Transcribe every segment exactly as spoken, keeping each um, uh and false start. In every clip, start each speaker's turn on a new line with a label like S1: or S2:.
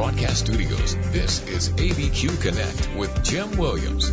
S1: broadcast studios, this is A B Q Connect with Jim Williams.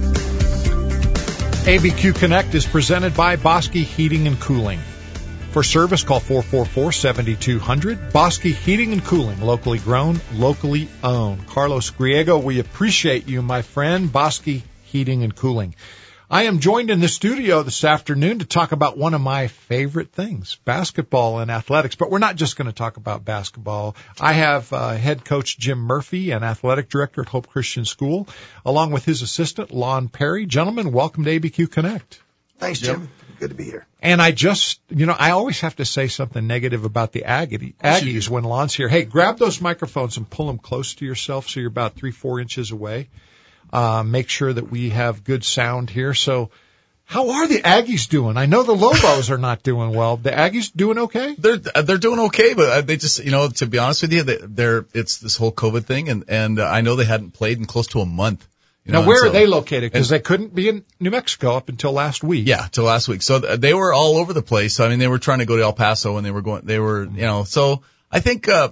S2: A B Q Connect is presented by Bosque Heating and Cooling. For service, call four four four, seven two zero zero. Bosque Heating and Cooling, locally grown, locally owned. Carlos Griego, we appreciate you, my friend. Bosque Heating and Cooling. I am joined in the studio this afternoon to talk about one of my favorite things, basketball and athletics. But we're not just going to talk about basketball. I have uh, head coach Jim Murphy and athletic director at Hope Christian School, along with his assistant, Lon Perry. Gentlemen, welcome to A B Q Connect.
S3: Thanks, Jim. Good to be here.
S2: And I just, you know, I always have to say something negative about the Aggie, Aggies when Lon's here. Hey, grab those microphones and pull them close to yourself so you're about three, four inches away. Uh, make sure that we have good sound here. So how are the Aggies doing? I know the Lobos are not doing well. The Aggies doing okay?
S4: They're, they're doing okay, but they just, you know, to be honest with you, they, they're, it's this whole COVID thing. And, and uh, I know they hadn't played in close to a month. You know,
S2: now, where
S4: so,
S2: are they located? Because they couldn't be in New Mexico up until last week.
S4: Yeah, till last week. So they were all over the place. I mean, they were trying to go to El Paso and they were going, they were, you know, so I think, uh,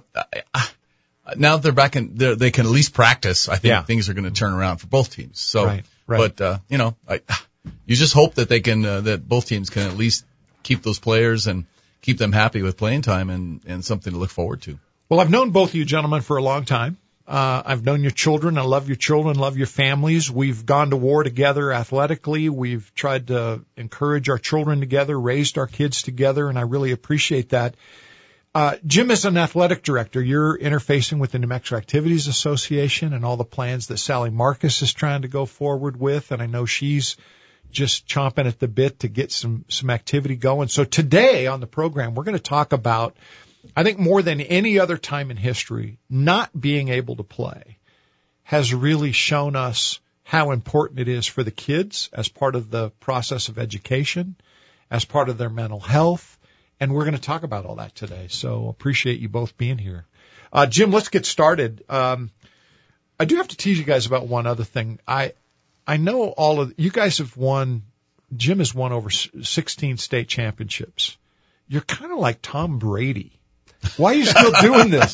S4: now that they're back in, they're, they can at least practice. I think
S2: yeah.
S4: things are going to turn around for both teams. So,
S2: right, right.
S4: but, uh, you know, I, you just hope that they can, uh, that both teams can at least keep those players and keep them happy with playing time and, and something to look forward to.
S2: Well, I've known both of you gentlemen for a long time. Uh, I've known your children. I love your children, love your families. We've gone to war together athletically. We've tried to encourage our children together, raised our kids together, and I really appreciate that. Uh, Jim, is an athletic director, you're interfacing with the New Mexico Activities Association and all the plans that Sally Marcus is trying to go forward with, and I know she's just chomping at the bit to get some, some activity going. So today on the program, we're going to talk about, I think more than any other time in history, not being able to play has really shown us how important it is for the kids as part of the process of education, as part of their mental health. And we're going to talk about all that today. So appreciate you both being here. Uh, Jim, let's get started. Um, I do have to tease you guys about one other thing. I, I know all of you guys have won. Jim has won over sixteen state championships. You're kind of like Tom Brady. Why are you still doing this?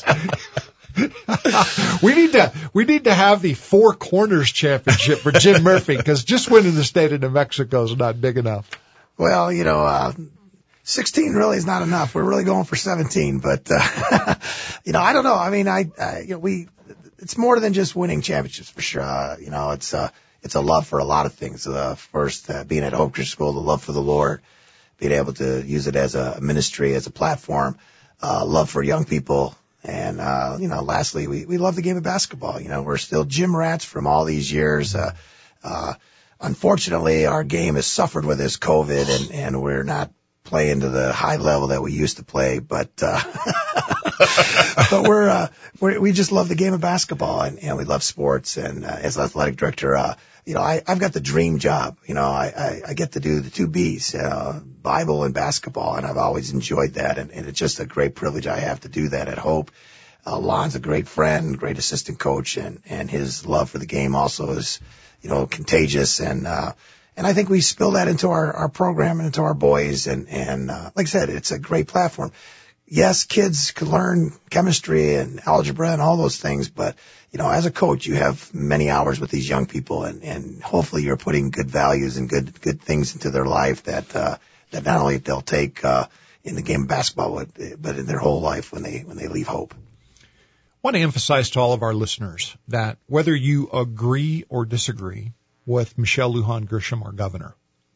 S2: we need to, we need to have the Four Corners Championship for Jim Murphy because just winning the state of New Mexico is not big enough.
S3: Well, you know, uh, sixteen really is not enough. We're really going for seventeen, but, uh, you know, I don't know. I mean, I, I, you know, we, it's more than just winning championships for sure. Uh, you know, it's, uh, it's a love for a lot of things. Uh, first, uh, being at Hope Christian School, the love for the Lord, being able to use it as a ministry, as a platform, uh, love for young people. And, uh, you know, lastly, we, we love the game of basketball. You know, we're still gym rats from all these years. Uh, uh, unfortunately, our game has suffered with this COVID and, and we're not playing to the high level that we used to play, but, uh, but we're, uh, we're, we just love the game of basketball and, and we love sports. And, uh, as athletic director, uh, you know, I, I've got the dream job. You know, I, I, I get to do the two B's, uh, Bible and basketball, and I've always enjoyed that. And, and it's just a great privilege I have to do that at Hope. Uh, Lon's a great friend, great assistant coach, and, and his love for the game also is, you know, contagious. And, uh, and I think we spill that into our, our program and into our boys. And, and, uh, like I said, it's a great platform. Yes, kids can learn chemistry and algebra and all those things, but, you know, as a coach, you have many hours with these young people, and, and hopefully you're putting good values and good, good things into their life that, uh, that not only they'll take, uh, in the game of basketball, but, but in their whole life when they, when they leave Hope.
S2: I want to emphasize to all of our listeners that whether you agree or disagree with Michelle Lujan Grisham, our governor,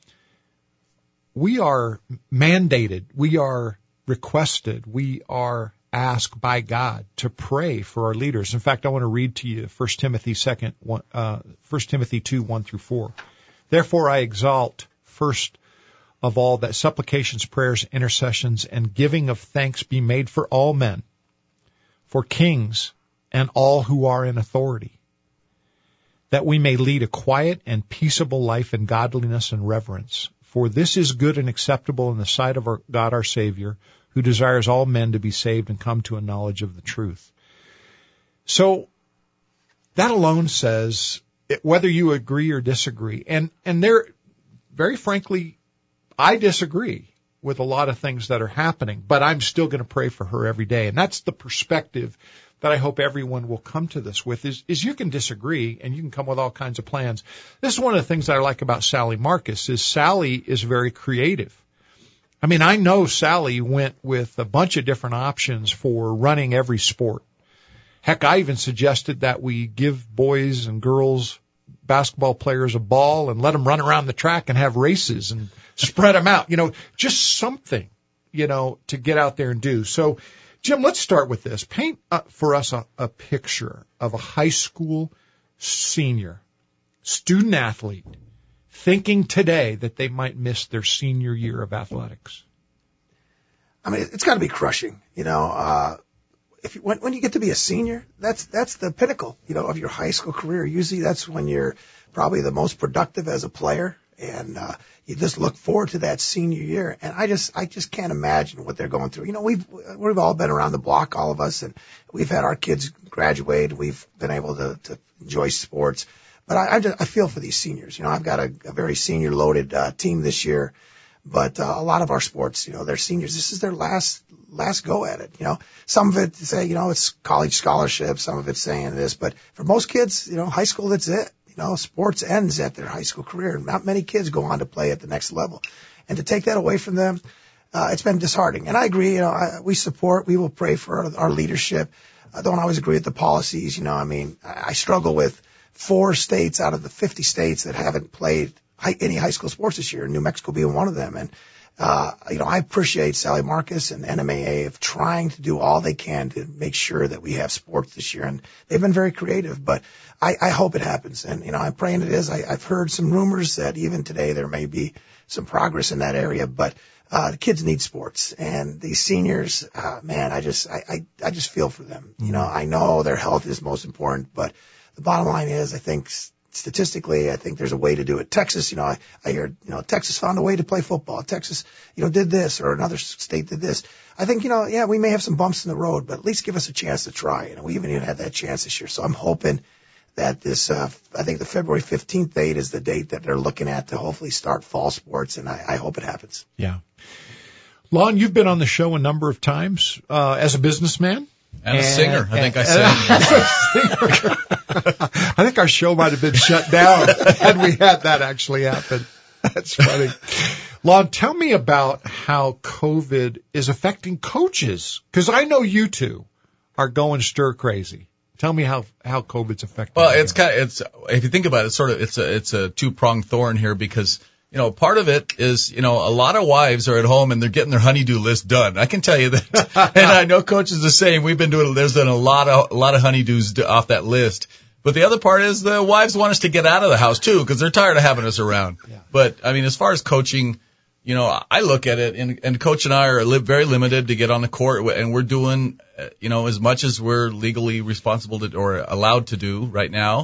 S2: we are mandated, we are requested, we are asked by God to pray for our leaders. In fact, I want to read to you First Timothy second, uh, First Timothy two, one through four. Therefore I exalt first of all that supplications, prayers, intercessions, and giving of thanks be made for all men, for kings and all who are in authority, that we may lead a quiet and peaceable life in godliness and reverence. For this is good and acceptable in the sight of our God our Savior, who desires all men to be saved and come to a knowledge of the truth. So that alone says, whether you agree or disagree, and, and there, very frankly, I disagree with a lot of things that are happening, but I'm still going to pray for her every day. And that's the perspective that I hope everyone will come to this with is, is you can disagree and you can come with all kinds of plans. This is one of the things that I like about Sally Marcus is Sally is very creative. I mean, I know Sally went with a bunch of different options for running every sport. Heck, I even suggested that we give boys and girls basketball players a ball and let them run around the track and have races and spread them out, you know, just something, you know, to get out there and do. So, Jim, let's start with this. Paint uh, for us a, a picture of a high school senior, student athlete, thinking today that they might miss their senior year of athletics.
S3: I mean, it's got to be crushing, you know. Uh, if you, when, when you get to be a senior, that's that's the pinnacle, you know, of your high school career. Usually, that's when you're probably the most productive as a player, and uh, you just look forward to that senior year. And I just I just can't imagine what they're going through. You know, we've we've all been around the block, all of us, and we've had our kids graduate. We've been able to, to enjoy sports. But I, I, just, I feel for these seniors. You know, I've got a, a very senior-loaded uh, team this year. But uh, a lot of our sports, you know, they're seniors. This is their last last go at it. You know, some of it say, you know, it's college scholarship. Some of it's saying this. But for most kids, you know, high school, that's it. You know, sports ends at their high school career. Not many kids go on to play at the next level. And to take that away from them, uh, it's been disheartening. And I agree. You know, I, we support. We will pray for our, our leadership. I don't always agree with the policies. You know, I mean, I, I struggle with four states out of the fifty states that haven't played high, any high school sports this year, New Mexico being one of them. And, uh, you know, I appreciate Sally Marcus and N M A A of trying to do all they can to make sure that we have sports this year. And they've been very creative, but I, I hope it happens. And, you know, I'm praying it is. I, I've heard some rumors that even today there may be some progress in that area, but, uh, the kids need sports. And these seniors, uh, man, I just, I, I, I just feel for them. You know, I know their health is most important, but the bottom line is, I think statistically, I think there's a way to do it. Texas, you know, I, I heard, you know, Texas found a way to play football. Texas, you know, did this, or another state did this. I think, you know, yeah, we may have some bumps in the road, but at least give us a chance to try. You know, we even even had that chance this year. So I'm hoping that this, uh, I think the February fifteenth date is the date that they're looking at to hopefully start fall sports, and I, I hope it happens.
S2: Yeah. Lon, you've been on the show a number of times, uh, as a businessman.
S4: And, and a singer, I think I
S2: said. I think our show might have been shut down had we had that actually happen. That's funny. Lon, tell me about how COVID is affecting coaches, because I know you two are going stir crazy. Tell me how how COVID's affecting.
S4: Well, it's kind of it's if you think about it, it's sort of it's a it's a two pronged thorn here because. You know, part of it is, you know, a lot of wives are at home and they're getting their honeydew list done. I can tell you that. And I know Coach is the same. We've been doing, there's been a lot of, a lot of honeydews off that list. But the other part is the wives want us to get out of the house too because they're tired of having us around. Yeah. But, I mean, as far as coaching, you know, I look at it and, and Coach and I are li- very limited to get on the court and we're doing, you know, as much as we're legally responsible to or allowed to do right now.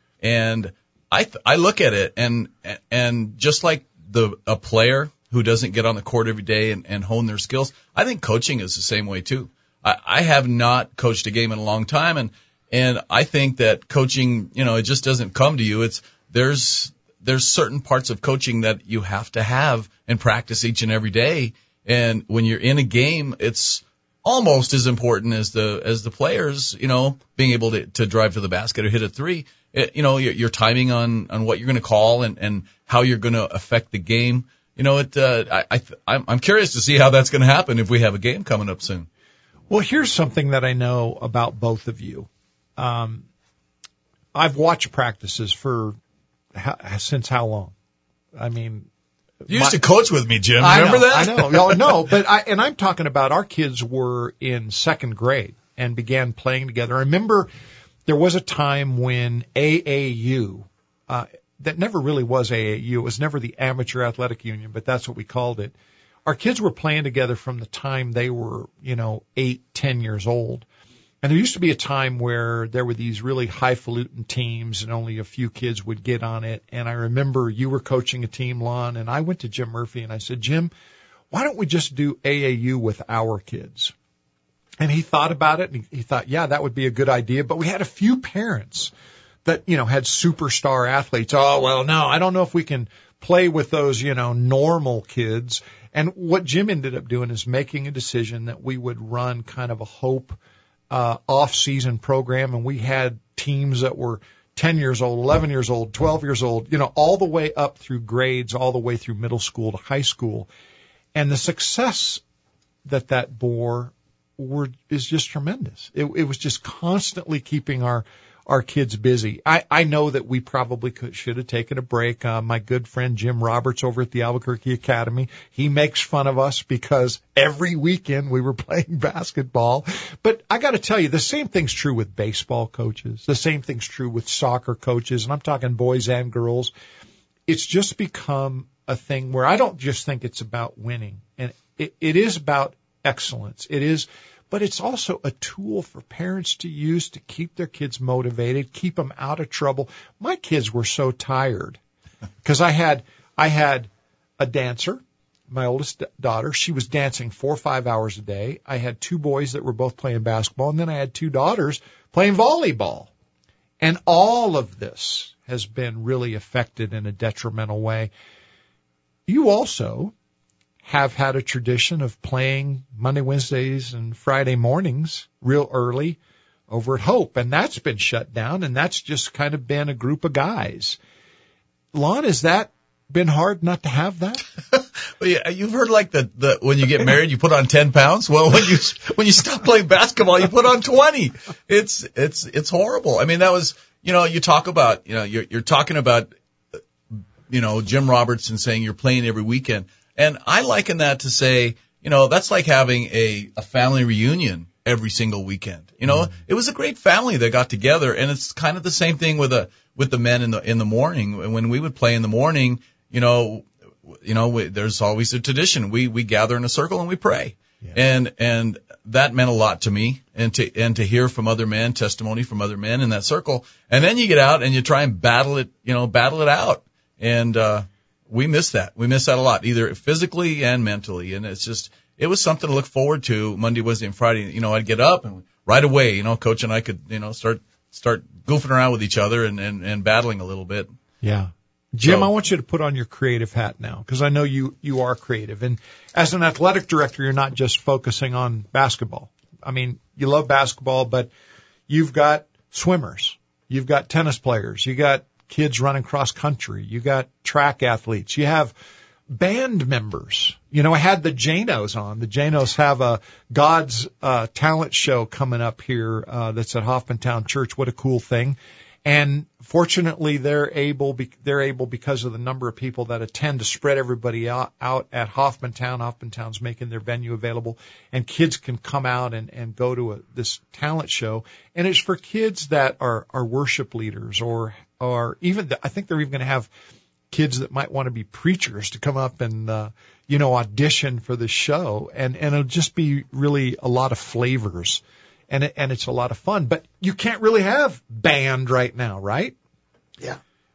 S4: And I th- I look at it and and just like the a player who doesn't get on the court every day and, and hone their skills, I think coaching is the same way too. I, I have not coached a game in a long time, and and I think that coaching, you know, it just doesn't come to you. It's there's there's certain parts of coaching that you have to have and practice each and every day. And when you're in a game, it's almost as important as the as the players, you know, being able to, to drive to the basket or hit a three. It, you know, your, your timing on, on what you're going to call and, and how you're going to affect the game. You know, it. Uh, I, I I'm, I'm curious to see how that's going to happen if we have a game coming up soon.
S2: Well, here's something that I know about both of you. Um, I've watched practices for how, since how long? I mean.
S4: You used my, to coach with me, Jim.
S2: I
S4: Remember
S2: know,
S4: that?
S2: I know. No, no, but I, and I'm talking about our kids were in second grade and began playing together. I remember there was a time when A A U, uh, that never really was A A U. It was never the Amateur Athletic Union, but that's what we called it. Our kids were playing together from the time they were, you know, eight, ten years old. And there used to be a time where there were these really highfalutin teams and only a few kids would get on it. And I remember you were coaching a team, Lon, and I went to Jim Murphy and I said, Jim, why don't we just do A A U with our kids? And he thought about it and he thought, yeah, that would be a good idea. But we had a few parents that, you know, had superstar athletes. Oh, well, no, I don't know if we can play with those, you know, normal kids. And what Jim ended up doing is making a decision that we would run kind of a hope uh, off-season program, and we had teams that were ten years old, eleven years old, twelve years old, you know, all the way up through grades, all the way through middle school to high school. And the success that that bore were, is just tremendous. It, it was just constantly keeping our our kids busy. I, I know that we probably could, should have taken a break. Uh, my good friend Jim Roberts over at the Albuquerque Academy, he makes fun of us because every weekend we were playing basketball. But I got to tell you, the same thing's true with baseball coaches. The same thing's true with soccer coaches, and I'm talking boys and girls. It's just become a thing where I don't just think it's about winning, and it, it is about excellence. It is. But it's also a tool for parents to use to keep their kids motivated, keep them out of trouble. My kids were so tired because I had, I had a dancer, my oldest daughter. She was dancing four or five hours a day. I had two boys that were both playing basketball, and then I had two daughters playing volleyball. And all of this has been really affected in a detrimental way. You also have had a tradition of playing Monday, Wednesdays, and Friday mornings real early over at Hope, and that's been shut down, and that's just kind of been a group of guys. Lon, has that been hard not to have that?
S4: Well, yeah, you've heard like the, the when you get married, you put on ten pounds. Well, when you when you stop playing basketball, you put on twenty. It's it's it's horrible. I mean, that was, you know, you talk about, you know, you're you're talking about, you know, Jim Robertson saying you're playing every weekend. And I liken that to say, you know, that's like having a, a family reunion every single weekend. You know, mm-hmm. It was a great family that got together, and it's kind of the same thing with a with the men in the in the morning. When we would play in the morning, you know, you know, we, there's always a tradition. We we gather in a circle and we pray, yeah. and and that meant a lot to me, and to and to hear from other men, testimony from other men in that circle, and then you get out and you try and battle it, you know, battle it out, and uh we miss that. We miss that a lot, either physically and mentally. And it's just, it was something to look forward to Monday, Wednesday, and Friday. You know, I'd get up and right away, you know, Coach and I could, you know, start, start goofing around with each other and, and, and battling a little bit.
S2: Yeah. Jim,
S4: so,
S2: I want you to put on your creative hat now, because I know you, you are creative. And as an athletic director, you're not just focusing on basketball. I mean, you love basketball, but you've got swimmers. You've got tennis players. You got kids running cross country. You got track athletes. You have band members. You know, I had the Janos on. The Janos have a God's uh, talent show coming up here uh, that's at Hoffmantown Church. What a cool thing. And fortunately, they're able, be, they're able because of the number of people that attend to spread everybody out, out at Hoffmantown. Hoffmantown's making their venue available, and kids can come out and, and go to a, this talent show. And it's for kids that are, are worship leaders, or, or even, the, I think they're even going to have kids that might want to be preachers to come up and, uh, you know, audition for the show. And, and it'll just be really a lot of flavors. And it, and it's a lot of fun, but you can't really have band right now, right?
S3: Yeah.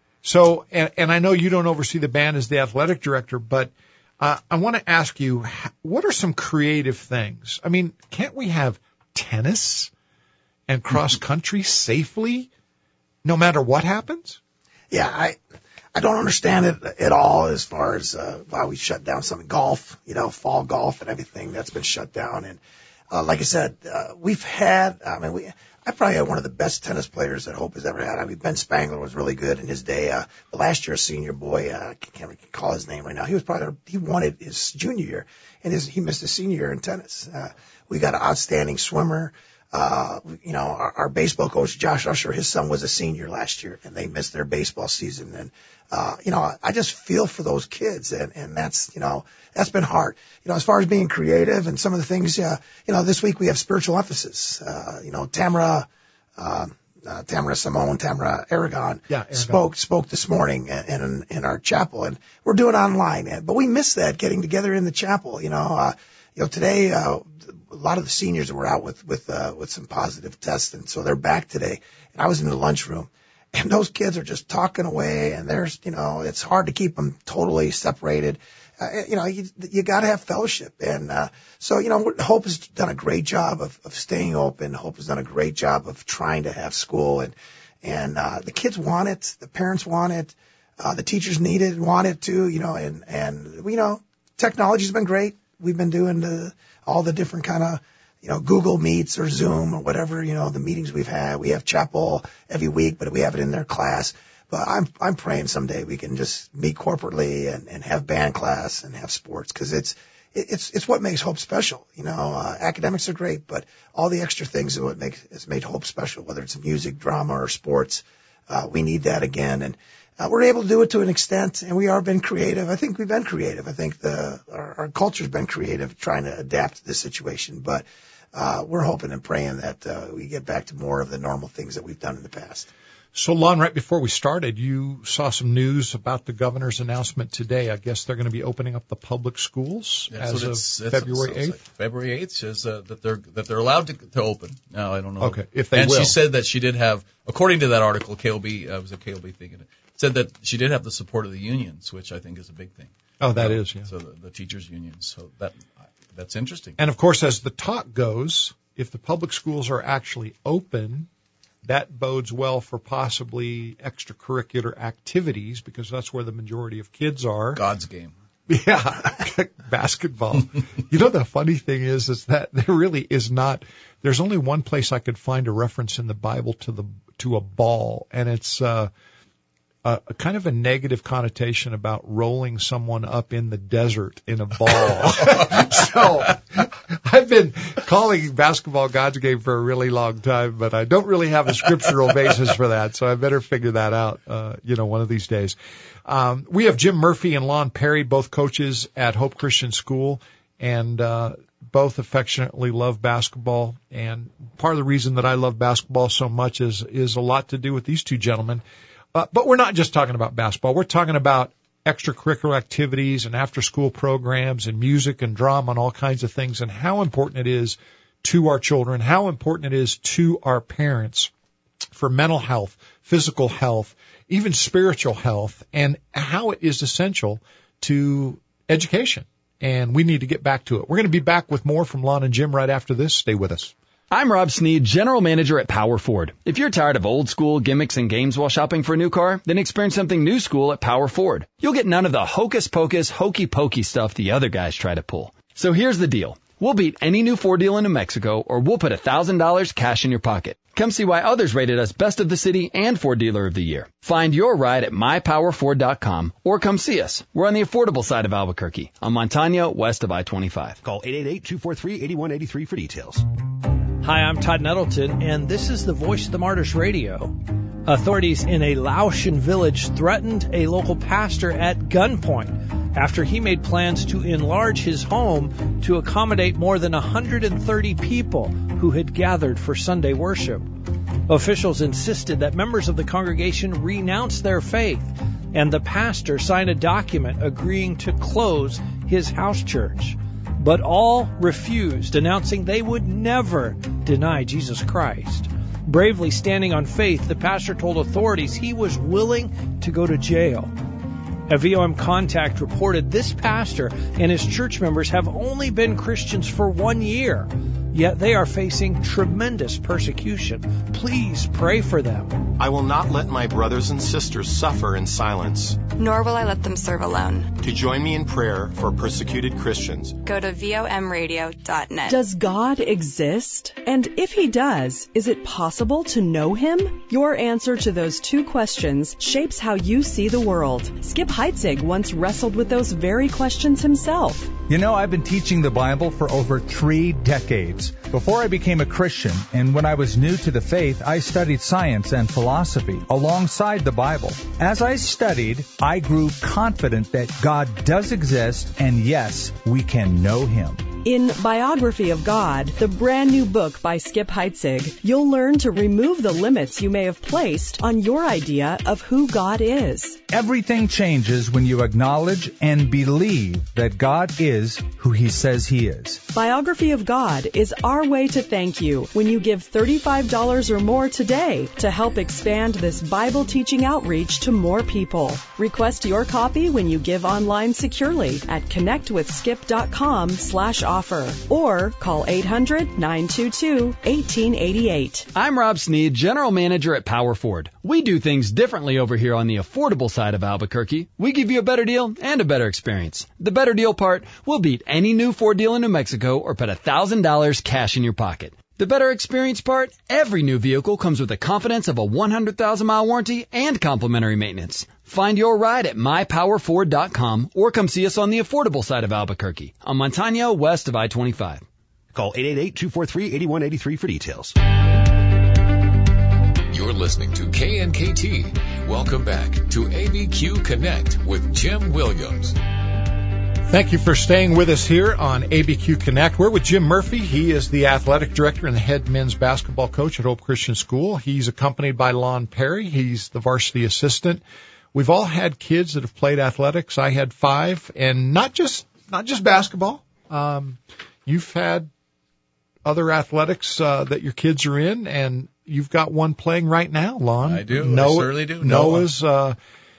S2: So, and, and I know you don't oversee the band as the athletic director, but uh, I want to ask you, what are some creative things? I mean, can't we have tennis and cross country safely, no matter what happens?
S3: Yeah, I I don't understand it at all as far as uh, why we shut down some golf, you know, fall golf and everything that's been shut down. And Uh, like I said, uh, we've had, I mean, we, I probably had one of the best tennis players that Hope has ever had. I mean, Ben Spangler was really good in his day. Uh, the last year, senior boy, uh, I can't recall his name right now. He was probably, he won it his junior year, and his, he missed his senior year in tennis. Uh, we got an outstanding swimmer. Uh, you know, our, our baseball coach, Josh Usher, his son was a senior last year, and they missed their baseball season. And, uh, you know, I just feel for those kids, and, and that's, you know, that's been hard. You know, as far as being creative and some of the things, uh, you know, this week we have spiritual emphasis. Uh, you know, Tamara, uh, uh, Tamara Simone, Tamara Aragon,
S2: yeah, Aragon. spoke,
S3: spoke this morning in, in, in our chapel, and we're doing it online, but we miss that getting together in the chapel, you know, uh, you know, today, uh, a lot of the seniors were out with, with, uh, with some positive tests, and so they're back today. And I was in the lunchroom, and those kids are just talking away, and there's, you know, it's hard to keep them totally separated. Uh, you know, you, you gotta have fellowship. And, uh, so, you know, Hope has done a great job of, of staying open. Hope has done a great job of trying to have school, and, and, uh, the kids want it. The parents want it. Uh, the teachers need it and want it too, you know, and, and, you know, technology's been great. We've been doing the, all the different kind of, you know, Google Meets or Zoom or whatever, you know, the meetings we've had. We have chapel every week, but we have it in their class. But I'm I'm praying someday we can just meet corporately and, and have band class and have sports, because it's it's it's what makes Hope special. You know, uh, academics are great, but all the extra things are what makes has made Hope special. Whether it's music, drama, or sports, uh, we need that again, and uh, we're able to do it to an extent. And we are been creative. I think we've been creative. I think the our, our culture's been creative, trying to adapt to this situation. But uh, we're hoping and praying that uh, we get back to more of the normal things that we've done in the past.
S2: So, Lon, right before we started, you saw some news about the governor's announcement today. I guess they're going to be opening up the public schools
S4: yeah,
S2: as
S4: so
S2: of
S4: it's, it's,
S2: February
S4: it's, it's
S2: eighth.
S4: like February eighth is uh, that they're that they're allowed to, to open. Now, I don't know.
S2: Okay, if they
S4: and
S2: will.
S4: she said that she did have, according to that article, K O B uh, was a K O B thing in it. Said that she did have the support of the unions, which I think is a big thing.
S2: Oh, that
S4: so,
S2: is, yeah.
S4: So the, the teachers' unions. So that that's interesting.
S2: And of course, as the talk goes, if the public schools are actually open, that bodes well for possibly extracurricular activities, because that's where the majority of kids are.
S4: God's game.
S2: Yeah, basketball. You know, the funny thing is, is that there really is not, there's only one place I could find a reference in the Bible to the, to a ball, and it's, uh, a, a kind of a negative connotation about rolling someone up in the desert in a ball. So I've been calling basketball God's game for a really long time, but I don't really have a scriptural basis for that, so I better figure that out, uh, you know, one of these days. Um, we have Jim Murphy and Lon Perry, both coaches at Hope Christian School, and uh, both affectionately love basketball. And part of the reason that I love basketball so much is is a lot to do with these two gentlemen. Uh, but we're not just talking about basketball. We're talking about extracurricular activities and after-school programs and music and drama and all kinds of things, and how important it is to our children, how important it is to our parents for mental health, physical health, even spiritual health, and how it is essential to education. And we need to get back to it. We're going to be back with more from Lon and Jim right after this. Stay with us.
S5: I'm Rob Sneed, General Manager at Power Ford. If you're tired of old school gimmicks and games while shopping for a new car, then experience something new school at Power Ford. You'll get none of the hocus pocus, hokey pokey stuff the other guys try to pull. So here's the deal. We'll beat any new Ford deal in New Mexico, or we'll put one thousand dollars cash in your pocket. Come see why others rated us Best of the City and Ford Dealer of the Year. Find your ride at my power ford dot com or come see us. We're on the affordable side of Albuquerque, on Montano, west of I twenty-five.
S6: Call eight eight eight, two four three, eight one eight three for details.
S7: Hi, I'm Todd Nettleton, and this is the Voice of the Martyrs Radio. Authorities in a Laotian village threatened a local pastor at gunpoint after he made plans to enlarge his home to accommodate more than one hundred thirty people who had gathered for Sunday worship. Officials insisted that members of the congregation renounce their faith, and the pastor sign a document agreeing to close his house church. But all refused, announcing they would never deny Jesus Christ. Bravely standing on faith, the pastor told authorities he was willing to go to jail. A V O M contact reported this pastor and his church members have only been Christians for one year, yet they are facing tremendous persecution. Please pray for them.
S8: I will not let my brothers and sisters suffer in silence.
S9: Nor will I let them serve alone.
S8: To join me in prayer for persecuted Christians,
S9: go to V O M radio dot net.
S10: Does God exist? And if he does, is it possible to know him? Your answer to those two questions shapes how you see the world. Skip Heitzig once wrestled with those very questions himself.
S11: You know, I've been teaching the Bible for over three decades. Before I became a Christian, and when I was new to the faith, I studied science and philosophy alongside the Bible. As I studied, I grew confident that God does exist, and yes, we can know him.
S10: In Biography of God, the brand new book by Skip Heitzig, you'll learn to remove the limits you may have placed on your idea of who God is.
S11: Everything changes when you acknowledge and believe that God is who he says he is.
S10: Biography of God is our way to thank you when you give thirty-five dollars or more today to help expand this Bible teaching outreach to more people. Request your copy when you give online securely at connect with skip dot com slash offer or call eight hundred, nine two two, one eight eight eight.
S5: I'm Rob Sneed, General Manager at Power Ford. We do things differently over here on the affordable side of Albuquerque, we give you a better deal and a better experience. The better deal part will beat any new Ford deal in New Mexico or put one thousand dollars cash in your pocket. The better experience part, every new vehicle comes with the confidence of a one hundred thousand mile warranty and complimentary maintenance. Find your ride at my power ford dot com or come see us on the affordable side of Albuquerque on Montano west of I twenty-five.
S6: Call eight eight eight, two four three, eight one eight three for details.
S1: You're listening to K N K T. Welcome back to A B Q Connect with Jim Williams.
S2: Thank you for staying with us here on A B Q Connect. We're with Jim Murphy. He is the athletic director and the head men's basketball coach at Hope Christian School. He's accompanied by Lon Perry. He's the varsity assistant. We've all had kids that have played athletics. I had five, and not just not just basketball. Um, you've had other athletics uh, that your kids are in, and you've got one playing right now, Lon.
S4: I do.
S2: Noah,
S4: I certainly do.
S2: Noah's uh,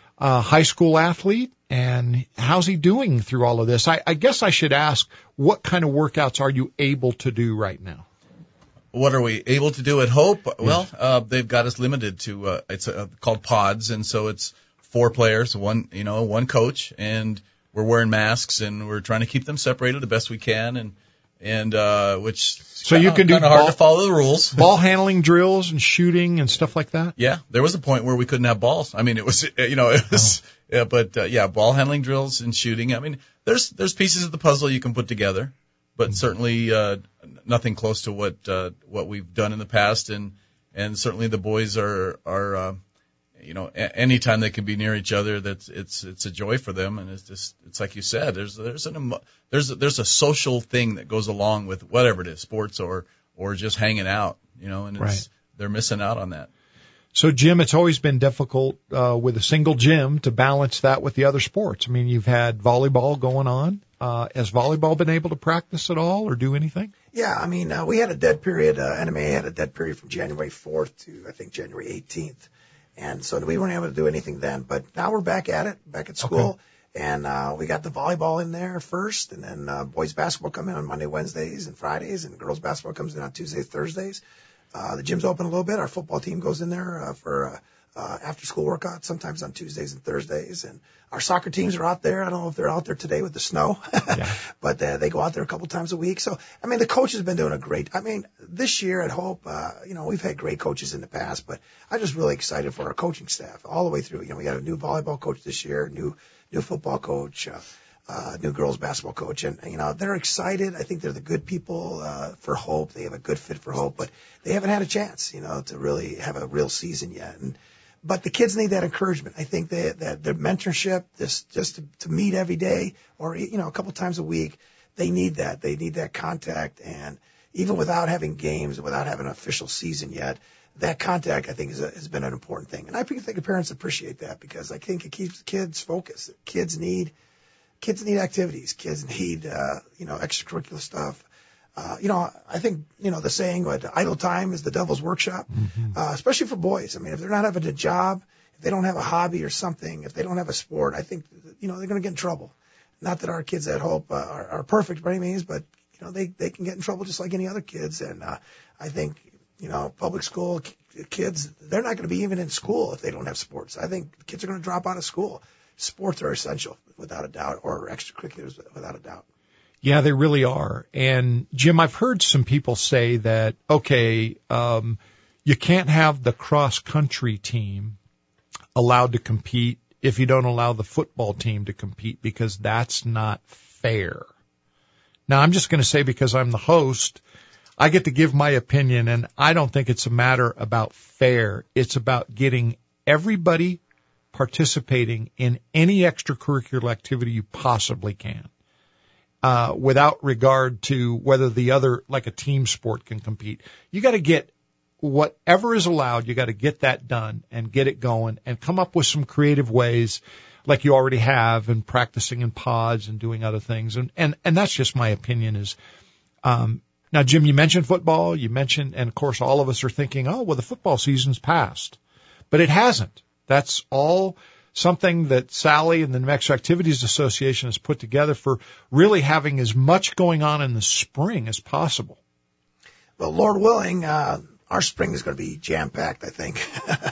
S2: a high school athlete. And how's he doing through all of this? I, I guess I should ask, what kind of workouts are you able to do right now?
S4: What are we able to do at Hope? Yes. Well, uh, they've got us limited to, uh, it's uh, called pods. And so it's four players, one, you know, one coach, and we're wearing masks and we're trying to keep them separated the best we can. And, and, uh, which,
S2: so you can do
S4: kind of hard to follow the rules.
S2: Ball handling drills and shooting and stuff like that?
S4: Yeah. There was a point where we couldn't have balls. I mean, it was, you know, it was, oh. Yeah, but uh, yeah, ball handling drills and shooting. I mean, there's there's pieces of the puzzle you can put together, but certainly uh, nothing close to what uh, what we've done in the past. And and certainly the boys are are uh, you know a- anytime they can be near each other, that's it's it's a joy for them. And it's just it's like you said, there's there's an there's a, there's a social thing that goes along with whatever it is, sports or or just hanging out, you know. And it's,
S2: right.
S4: They're missing out on that.
S2: So, Jim, it's always been difficult uh, with a single gym to balance that with the other sports. I mean, you've had volleyball going on. Uh, has volleyball been able to practice at all or do anything?
S3: Yeah, I mean, uh, we had a dead period. Uh, N M A had a dead period from January fourth to, I think, January eighteenth. And so we weren't able to do anything then. But now we're back at it, back at school. Okay. And uh, we got the volleyball in there first, and then uh, boys basketball come in on Monday, Wednesdays, and Fridays, and girls basketball comes in on Tuesdays, Thursdays. Uh, the gym's open a little bit. Our football team goes in there uh, for uh, uh, after-school workouts, sometimes on Tuesdays and Thursdays. And our soccer teams are out there. I don't know if they're out there today with the snow, yeah. but uh, they go out there a couple times a week. So, I mean, the coach has been doing a great – I mean, this year at Hope, uh, you know, we've had great coaches in the past, but I'm just really excited for our coaching staff all the way through. You know, we got a new volleyball coach this year, new new football coach, uh, uh, new girls basketball coach. And, you know, they're excited. I think they're the good people uh, for Hope. They have a good fit for Hope, but they haven't had a chance, you know, to really have a real season yet. And But the kids need that encouragement. I think they, that their mentorship, this, just to, to meet every day or, you know, a couple times a week, they need that. They need that contact. And even without having games, without having an official season yet, that contact, I think, is a, has been an important thing. And I think the parents appreciate that because I think it keeps kids focused. Kids need kids need activities. Kids need, uh, you know, extracurricular stuff. Uh, you know, I think, you know, the saying, what, idle time is the devil's workshop, mm-hmm. uh, especially for boys. I mean, if they're not having a job, if they don't have a hobby or something, if they don't have a sport, I think, you know, they're going to get in trouble. Not that our kids at Hope uh, are, are perfect by any means, but, you know, they, they can get in trouble just like any other kids. And uh, I think, you know, public school kids, they're not going to be even in school if they don't have sports. I think kids are going to drop out of school. Sports are essential, without a doubt, or extracurriculars, without a doubt.
S2: Yeah, they really are. And, Jim, I've heard some people say that, okay, um, you can't have the cross-country team allowed to compete if you don't allow the football team to compete because that's not fair. Now, I'm just going to say because I'm the host, I get to give my opinion, and I don't think it's a matter about fair. It's about getting everybody participating in any extracurricular activity you possibly can. Uh, without regard to whether the other, like a team sport, can compete. You got to get whatever is allowed. You got to get that done and get it going and come up with some creative ways like you already have and practicing in pods and doing other things. And, and, and that's just my opinion is, um, now, Jim, you mentioned football, you mentioned, and of course all of us are thinking, oh, well, the football season's passed, but it hasn't. That's all something that Sally and the New Mexico Activities Association has put together for really having as much going on in the spring as possible.
S3: Well, Lord willing, uh, our spring is going to be jam-packed, I think.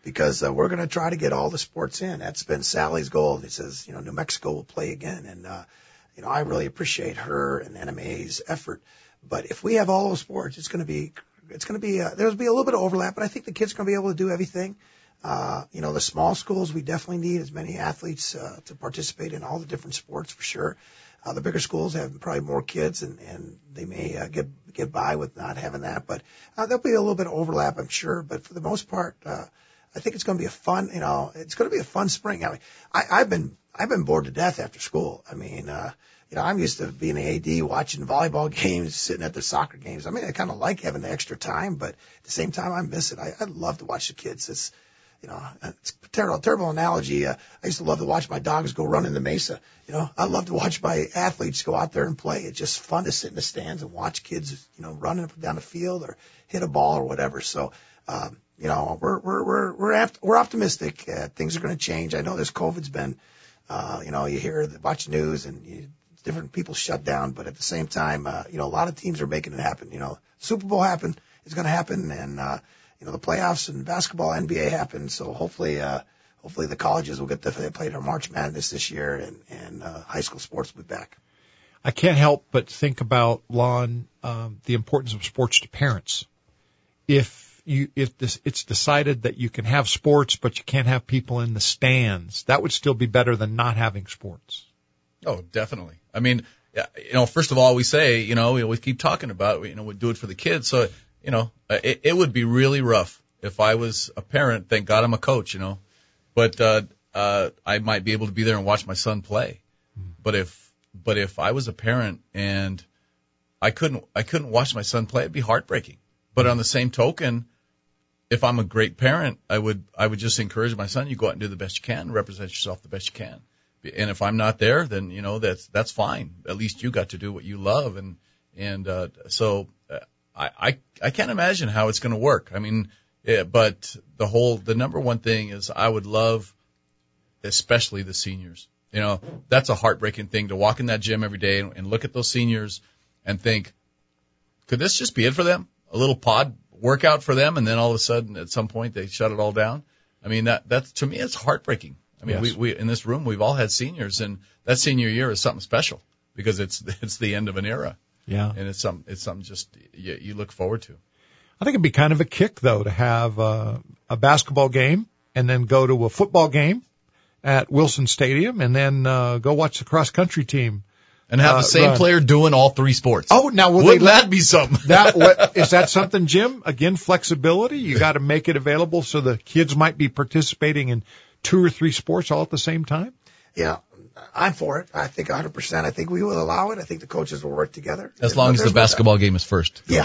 S3: because uh, we're going to try to get all the sports in. That's been Sally's goal. He says, you know, New Mexico will play again. And, uh, you know, I really appreciate her and N M A A's effort. But if we have all those sports, it's going to be, it's going to be, uh, there'll be a little bit of overlap, but I think the kids are going to be able to do everything. Uh, you know, the small schools, we definitely need as many athletes, uh, to participate in all the different sports for sure. Uh, the bigger schools have probably more kids and, and they may, uh, get, get by with not having that, but, uh, there'll be a little bit of overlap, I'm sure. But for the most part, uh, I think it's going to be a fun, you know, it's going to be a fun spring. I mean, I, I've been, I've been bored to death after school. I mean, uh, you know, I'm used to being an A D, watching volleyball games, sitting at the soccer games. I mean, I kind of like having the extra time, but at the same time, I miss it. I, I love to watch the kids. It's, you know, it's a terrible, terrible analogy. Uh, I used to love to watch my dogs go run in the mesa. You know, I love to watch my athletes go out there and play. It's just fun to sit in the stands and watch kids, you know, running up and down the field or hit a ball or whatever. So, um, you know, we're, we're, we're, we're, apt, we're optimistic. Uh, things are going to change. I know this COVID's been, uh, you know, you hear, watch news and you, different people shut down, but at the same time, uh, you know, a lot of teams are making it happen. You know, Super Bowl happen is going to happen, and uh, you know, the playoffs and basketball, N B A happen. So hopefully, uh, hopefully the colleges will get to they play their March Madness this year, and and uh, high school sports will be back.
S2: I can't help but think about, Lon, um, the importance of sports to parents. If you if this it's decided that you can have sports, but you can't have people in the stands, that would still be better than not having sports.
S4: Oh, definitely. I mean, you know, first of all, we say, you know, we always keep talking about, you know, we do it for the kids. So, you know, it, it would be really rough if I was a parent. Thank God I'm a coach, you know, but, uh, uh, I might be able to be there and watch my son play. But if, but if I was a parent and I couldn't, I couldn't watch my son play, it'd be heartbreaking. But on the same token, if I'm a great parent, I would, I would just encourage my son, you go out and do the best you can, represent yourself the best you can. And if I'm not there, then, you know, that's, that's fine. At least you got to do what you love. And, and, uh, so, uh, I, I, I can't imagine how it's going to work. I mean, yeah, but the whole, the number one thing is I would love, especially the seniors. You know, that's a heartbreaking thing to walk in that gym every day and, and look at those seniors and think, could this just be it for them? A little pod workout for them. And then all of a sudden at some point they shut it all down. I mean, that, that's, to me, it's heartbreaking. I mean, yes. we, we, in this room, we've all had seniors, and that senior year is something special because it's, it's the end of an era.
S2: Yeah.
S4: And it's some, it's something just you, you look forward to.
S2: I think it'd be kind of a kick, though, to have uh, a basketball game and then go to a football game at Wilson Stadium and then uh, go watch the cross-country team.
S4: And have uh, the same run. player doing all three sports.
S2: Oh, now will
S4: wouldn't
S2: they,
S4: that be something?
S2: that what, is that something, Jim? Again, flexibility. You got to make it available so the kids might be participating in two or three sports all at the same time.
S3: Yeah, I'm for it. I think one hundred percent. I think we will allow it. I think the coaches will work together.
S4: As long as the basketball game is first.
S3: Yeah.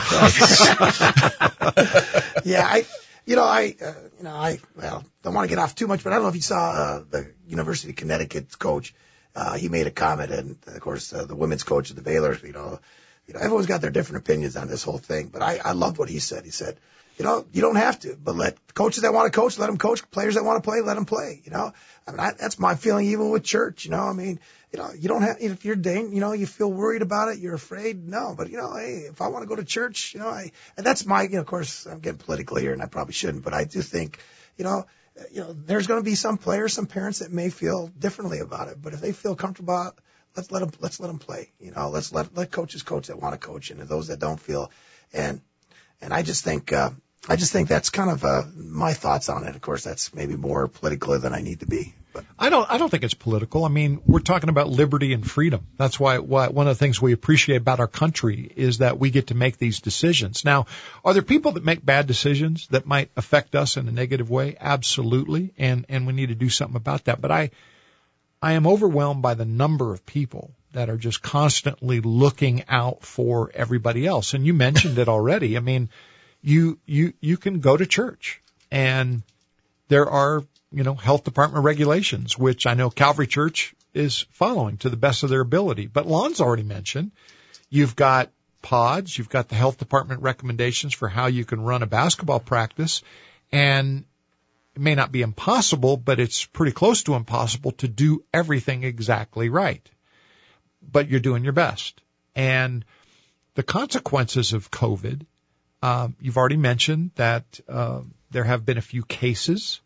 S3: yeah, I. You know, I, uh, you know, I, well, don't want to get off too much, but I don't know if you saw, uh, the University of Connecticut's coach. Uh, he made a comment, and of course, uh, the women's coach of the Baylor, you know, you know, everyone's got their different opinions on this whole thing, but I, I loved what he said. He said, you know, you don't have to, but let coaches that want to coach, let them coach. Players that want to play, let them play. You know, I mean, I, that's my feeling even with church. You know, I mean, you know, you don't have, if you're dang, you know, you feel worried about it, you're afraid. No, but you know, hey, if I want to go to church, you know, I, and that's my, you know, of course, I'm getting political here, and I probably shouldn't, but I do think, you know, you know, there's going to be some players, some parents that may feel differently about it, but if they feel comfortable, let's let them, let's let them play. You know, let's let let coaches coach that want to coach, and those that don't feel, and and I just think. uh I just think that's kind of uh, my thoughts on it. Of course, that's maybe more political than I need to be. But
S2: I don't. I don't think it's political. I mean, we're talking about liberty and freedom. That's why, why one of the things we appreciate about our country is that we get to make these decisions. Now, are there people that make bad decisions that might affect us in a negative way? Absolutely, and and we need to do something about that. But I, I am overwhelmed by the number of people that are just constantly looking out for everybody else. And you mentioned it already. I mean. You, you, you can go to church, and there are, you know, health department regulations, which I know Calvary Church is following to the best of their ability. But Lon's already mentioned, you've got pods, you've got the health department recommendations for how you can run a basketball practice, and it may not be impossible, but it's pretty close to impossible to do everything exactly right. But you're doing your best. And the consequences of COVID, Um, you've already mentioned that uh, there have been a few cases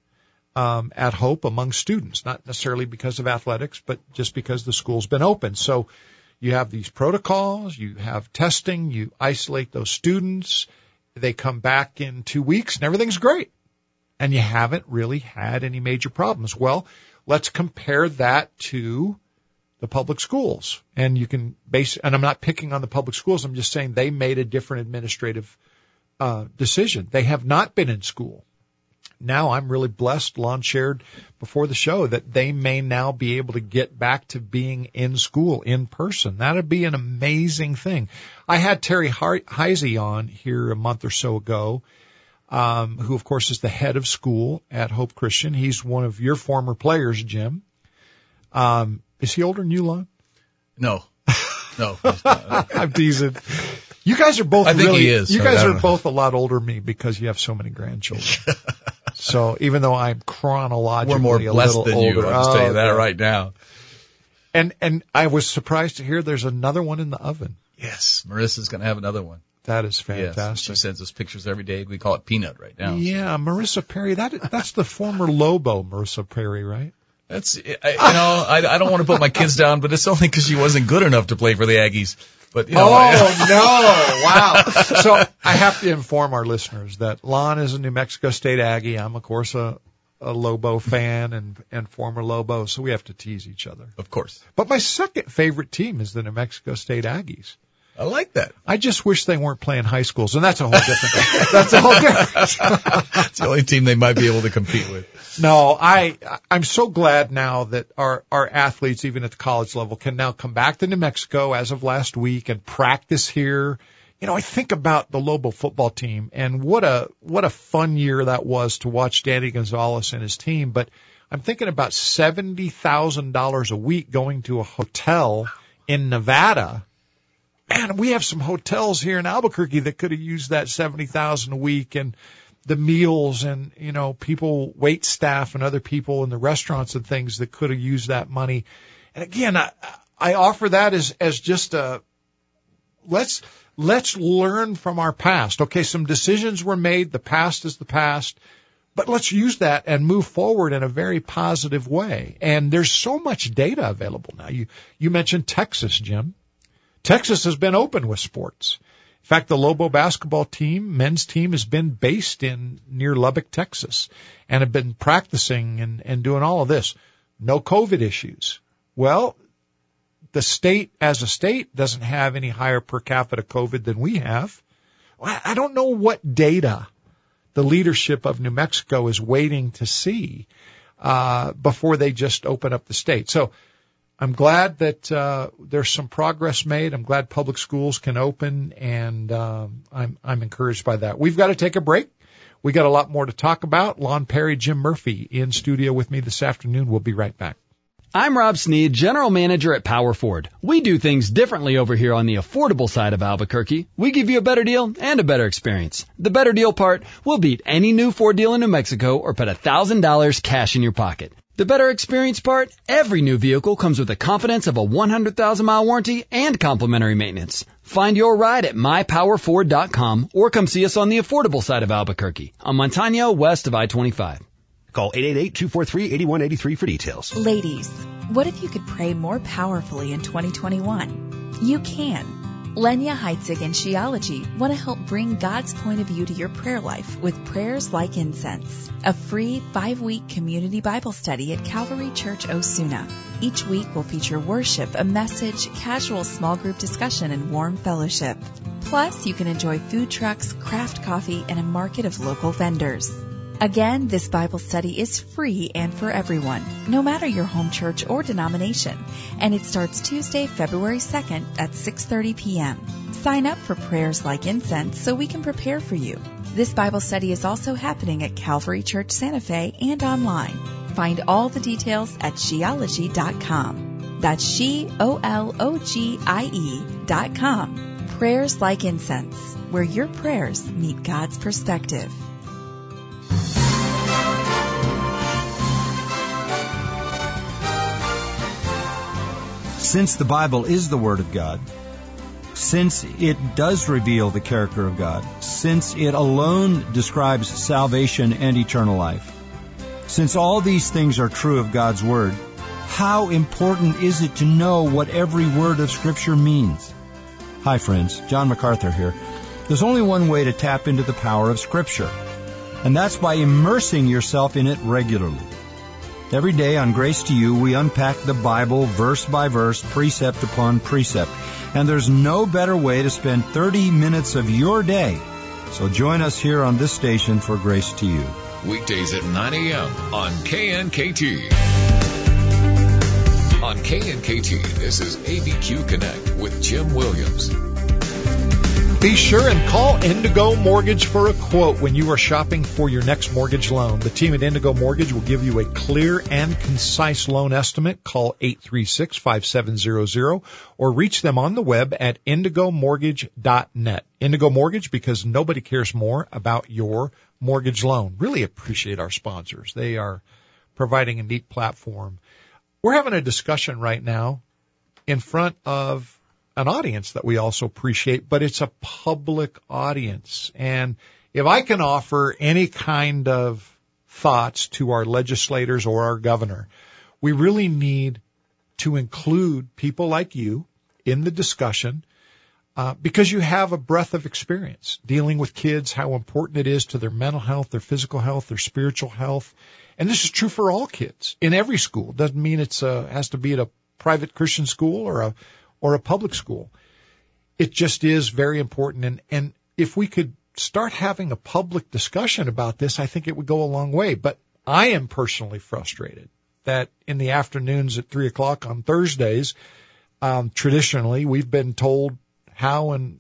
S2: um, at Hope among students, not necessarily because of athletics, but just because the school's been open. So you have these protocols, you have testing, you isolate those students, they come back in two weeks and everything's great. And you haven't really had any major problems. Well, let's compare that to the public schools. And you can base, and I'm not picking on the public schools, I'm just saying they made a different administrative uh, decision. They have not been in school. Now I'm really blessed, Lon shared before the show, that they may now be able to get back to being in school in person. That'd be an amazing thing. I had Terry Heisey on here a month or so ago, um, who of course is the head of school at Hope Christian. He's one of your former players, Jim. Um, is he older than you, Lon?
S4: No. No. He's not.
S2: I'm teasing. You guys are both
S4: I think
S2: really,
S4: he is.
S2: you
S4: so
S2: guys are
S4: know.
S2: both a lot older than me because you have so many grandchildren. So even though I'm chronologically
S4: We're more
S2: a
S4: blessed
S2: little
S4: than
S2: older,
S4: you. I'll just tell you that
S2: oh,
S4: right now.
S2: And, and I was surprised to hear there's another one in the oven.
S4: Yes. Marissa's going to have another one.
S2: That is
S4: Yes.
S2: fantastic.
S4: She sends us pictures every day. We call it Peanut right now.
S2: Yeah, Marissa Perry. That, that's the former Lobo Marissa Perry, right?
S4: That's, I, you know, I, I don't want to put my kids down, but it's only because she wasn't good enough to play for the Aggies. But, you know,
S2: oh,
S4: I,
S2: no. Wow. So I have to inform our listeners that Lon is a New Mexico State Aggie. I'm, of course, a, a Lobo fan and, and former Lobo, so we have to tease each other.
S4: Of course.
S2: But my second favorite team is the New Mexico State Aggies.
S4: I like that.
S2: I just wish they weren't playing high schools, and that's a whole different, that's a whole different.
S4: It's the only team they might be able to compete with.
S2: No, I, I'm so glad now that our, our athletes, even at the college level, can now come back to New Mexico as of last week and practice here. You know, I think about the Lobo football team and what a, what a fun year that was to watch Danny Gonzalez and his team. But I'm thinking about seventy thousand dollars a week going to a hotel in Nevada. Man, we have some hotels here in Albuquerque that could have used that seventy thousand dollars a week, and the meals and, you know, people, wait staff and other people in the restaurants and things that could have used that money. And again, I, I offer that as, as just a, let's, let's learn from our past. Okay, some decisions were made. The past is the past, but let's use that and move forward in a very positive way. And there's so much data available now. You, you mentioned Texas, Jim. Texas has been open with sports. In fact, the Lobo basketball team, men's team, has been based in near Lubbock, Texas, and have been practicing and, and doing all of this. No COVID issues. Well, the state as a state doesn't have any higher per capita COVID than we have. I don't know what data the leadership of New Mexico is waiting to see uh before they just open up the state. So I'm glad that uh there's some progress made. I'm glad public schools can open, and um, I'm I'm encouraged by that. We've got to take a break. We got a lot more to talk about. Lon Perry, Jim Murphy in studio with me this afternoon. We'll be right back.
S5: I'm Rob Sneed, General Manager at Power Ford. We do things differently over here on the affordable side of Albuquerque. We give you a better deal and a better experience. The better deal part, we'll beat any new Ford deal in New Mexico or put one thousand dollars cash in your pocket. The better experience part, every new vehicle comes with the confidence of a one hundred thousand mile warranty and complimentary maintenance. Find your ride at my power ford dot com or come see us on the affordable side of Albuquerque on Montano west of I twenty-five.
S6: Call eight eight eight, two four three, eight one eight three for details.
S12: Ladies, what if you could pray more powerfully in twenty twenty-one? You can. Lenya Heitzig and Sheology want to help bring God's point of view to your prayer life with Prayers Like Incense, a free five-week community Bible study at Calvary Church Osuna. Each week will feature worship, a message, casual small group discussion, and warm fellowship. Plus, you can enjoy food trucks, craft coffee, and a market of local vendors. Again, this Bible study is free and for everyone, no matter your home church or denomination, and it starts Tuesday, February second at six thirty p.m. Sign up for Prayers Like Incense so we can prepare for you. This Bible study is also happening at Calvary Church Santa Fe and online. Find all the details at sheology dot com. That's she o l o g i e dot com. Prayers Like Incense, where your prayers meet God's perspective.
S13: Since the Bible is the Word of God, since it does reveal the character of God, since it alone describes salvation and eternal life, Since all these things are true of God's Word, how important is it to know what every word of Scripture means? Hi friends, John MacArthur here. There's only one way to tap into the power of Scripture, and that's by immersing yourself in it regularly. Every day on Grace to You, we unpack the Bible verse by verse, precept upon precept, and there's no better way to spend thirty minutes of your day. So join us here on this station for Grace to You.
S1: Weekdays at nine a.m. on K N K T. On K N K T, this is A B Q Connect with Jim Williams.
S2: Be sure and call Indigo Mortgage for a quote when you are shopping for your next mortgage loan. The team at Indigo Mortgage will give you a clear and concise loan estimate. Call eight three six, five seven zero zero or reach them on the web at indigo mortgage dot net. Indigo Mortgage, because nobody cares more about your mortgage loan. Really appreciate our sponsors. They are providing a neat platform. We're having a discussion right now in front of an audience that we also appreciate, but it's a public audience. And if I can offer any kind of thoughts to our legislators or our governor, we really need to include people like you in the discussion uh, because you have a breadth of experience dealing with kids, how important it is to their mental health, their physical health, their spiritual health. And this is true for all kids in every school. Doesn't mean it's uh, has to be at a private Christian school or a or a public school. It just is very important. And, and if we could start having a public discussion about this, I think it would go a long way. But I am personally frustrated that in the afternoons at three o'clock on Thursdays, um, traditionally we've been told how and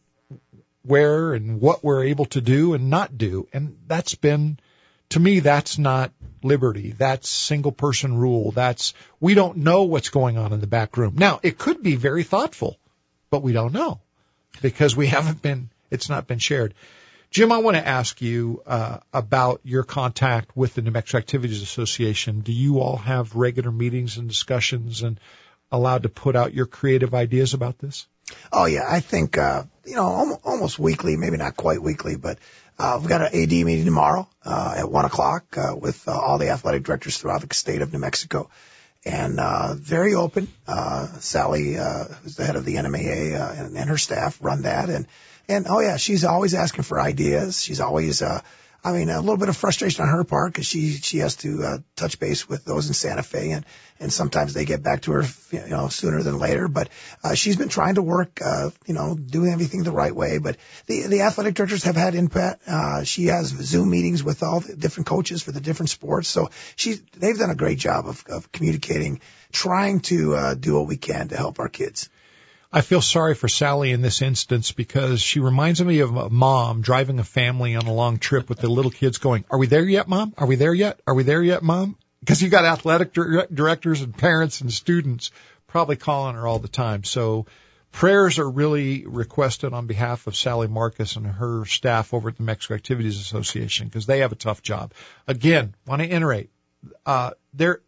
S2: where and what we're able to do and not do. And that's been, to me, that's not liberty. That's single person rule. That's, we don't know what's going on in the back room. Now, it could be very thoughtful, but we don't know because we haven't been, it's not been shared. Jim, I want to ask you uh, about your contact with the New Mexico Activities Association. Do you all have regular meetings and discussions and allowed to put out your creative ideas about this?
S3: Oh, yeah. I think, uh, you know, almost, almost weekly, maybe not quite weekly, but uh, we've got an A D meeting tomorrow uh, at one o'clock uh, with uh, all the athletic directors throughout the state of New Mexico. And uh, very open. Uh, Sally, uh, who's the head of the N M A A, uh, and, and her staff run that. And, and oh, yeah, she's always asking for ideas. She's always, uh, I mean, a little bit of frustration on her part because she, she has to uh, touch base with those in Santa Fe, and, and sometimes they get back to her, you know, sooner than later. But uh, she's been trying to work, uh, you know, doing everything the right way. But the, the athletic directors have had input. Uh, she has Zoom meetings with all the different coaches for the different sports. So she's, they've done a great job of, of communicating, trying to uh, do what we can to help our kids.
S2: I feel sorry for Sally in this instance because she reminds me of a mom driving a family on a long trip with the little kids going, are we there yet, Mom? Are we there yet? Are we there yet, Mom? Because you got athletic dir- directors and parents and students probably calling her all the time. So prayers are really requested on behalf of Sally Marcus and her staff over at the Mexico Activities Association because they have a tough job. Again, want to iterate, uh, there,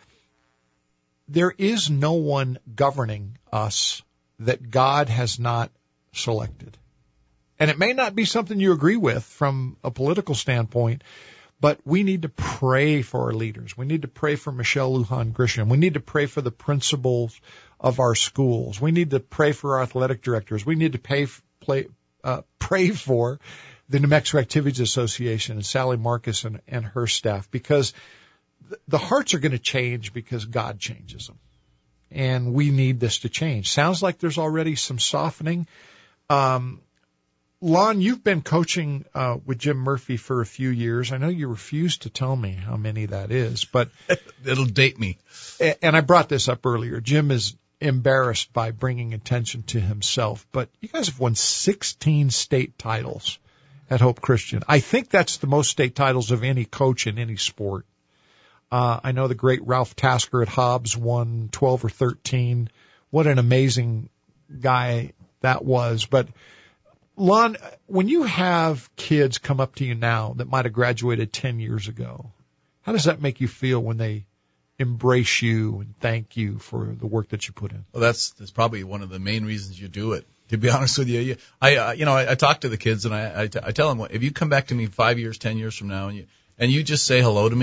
S2: there is no one governing us that God has not selected. And it may not be something you agree with from a political standpoint, but we need to pray for our leaders. We need to pray for Michelle Lujan Grisham. We need to pray for the principals of our schools. We need to pray for our athletic directors. We need to pay, play, uh, pray for the New Mexico Activities Association and Sally Marcus and, and her staff because the hearts are going to change because God changes them. And we need this to change. Sounds like there's already some softening. Um, Lon, you've been coaching uh, with Jim Murphy for a few years. I know you refuse to tell me how many that is, but
S4: it'll date me.
S2: And I brought this up earlier. Jim is embarrassed by bringing attention to himself, but you guys have won sixteen state titles at Hope Christian. I think that's the most state titles of any coach in any sport. Uh, I know the great Ralph Tasker at Hobbs won twelve or thirteen. What an amazing guy that was. But, Lon, when you have kids come up to you now that might have graduated ten years ago, how does that make you feel when they embrace you and thank you for the work that you put in?
S4: Well, that's, that's probably one of the main reasons you do it. To be honest with you, I, uh, you know, I, I talk to the kids and I, I, t- I tell them, if you come back to me five years, ten years from now and you, and you just say hello to me,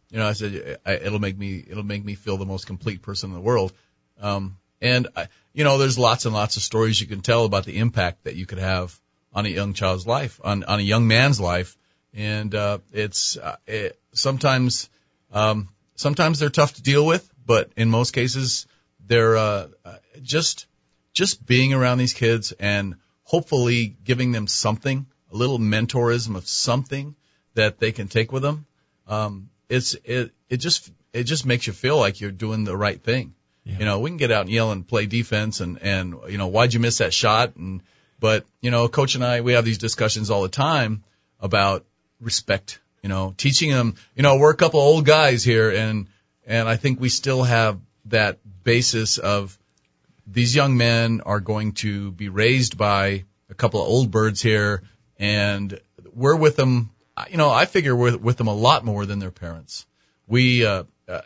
S4: You know, I said, I, it'll make me, it'll make me feel the most complete person in the world. Um, and I, you know, there's lots and lots of stories you can tell about the impact that you could have on a young child's life, on, on a young man's life. And, uh, it's, uh, it, sometimes, um, sometimes they're tough to deal with, but in most cases, they're, uh, just, just being around these kids and hopefully giving them something, a little mentorism of something that they can take with them. Um, it's, it, it just, it just makes you feel like you're doing the right thing. Yeah. You know, we can get out and yell and play defense and, and, you know, why'd you miss that shot? And, but, you know, Coach and I, we have these discussions all the time about respect, you know, teaching them, you know, we're a couple old guys here and, and I think we still have that basis of these young men are going to be raised by a couple of old birds here and we're with them. You know, I figure we're with them a lot more than their parents. We, uh, uh,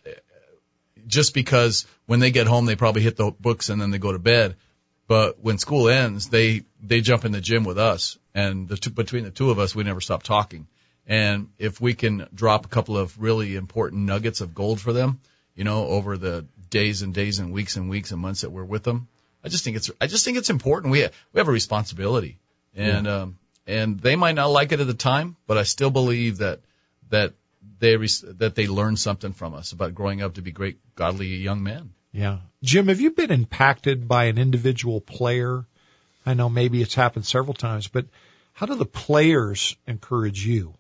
S4: just because when they get home, they probably hit the books and then they go to bed. But when school ends, they, they jump in the gym with us. And the two, between the two of us, we never stop talking. And if we can drop a couple of really important nuggets of gold for them, you know, over the days and days and weeks and weeks and months that we're with them, I just think it's, I just think it's important. We, we have a responsibility. And, yeah. um, And they might not like it at the time, but I still believe that that they that they learn something from us about growing up to be great, godly young men.
S2: Yeah, Jim, have you been impacted by an individual player? I know maybe it's happened several times, but how do the players encourage you?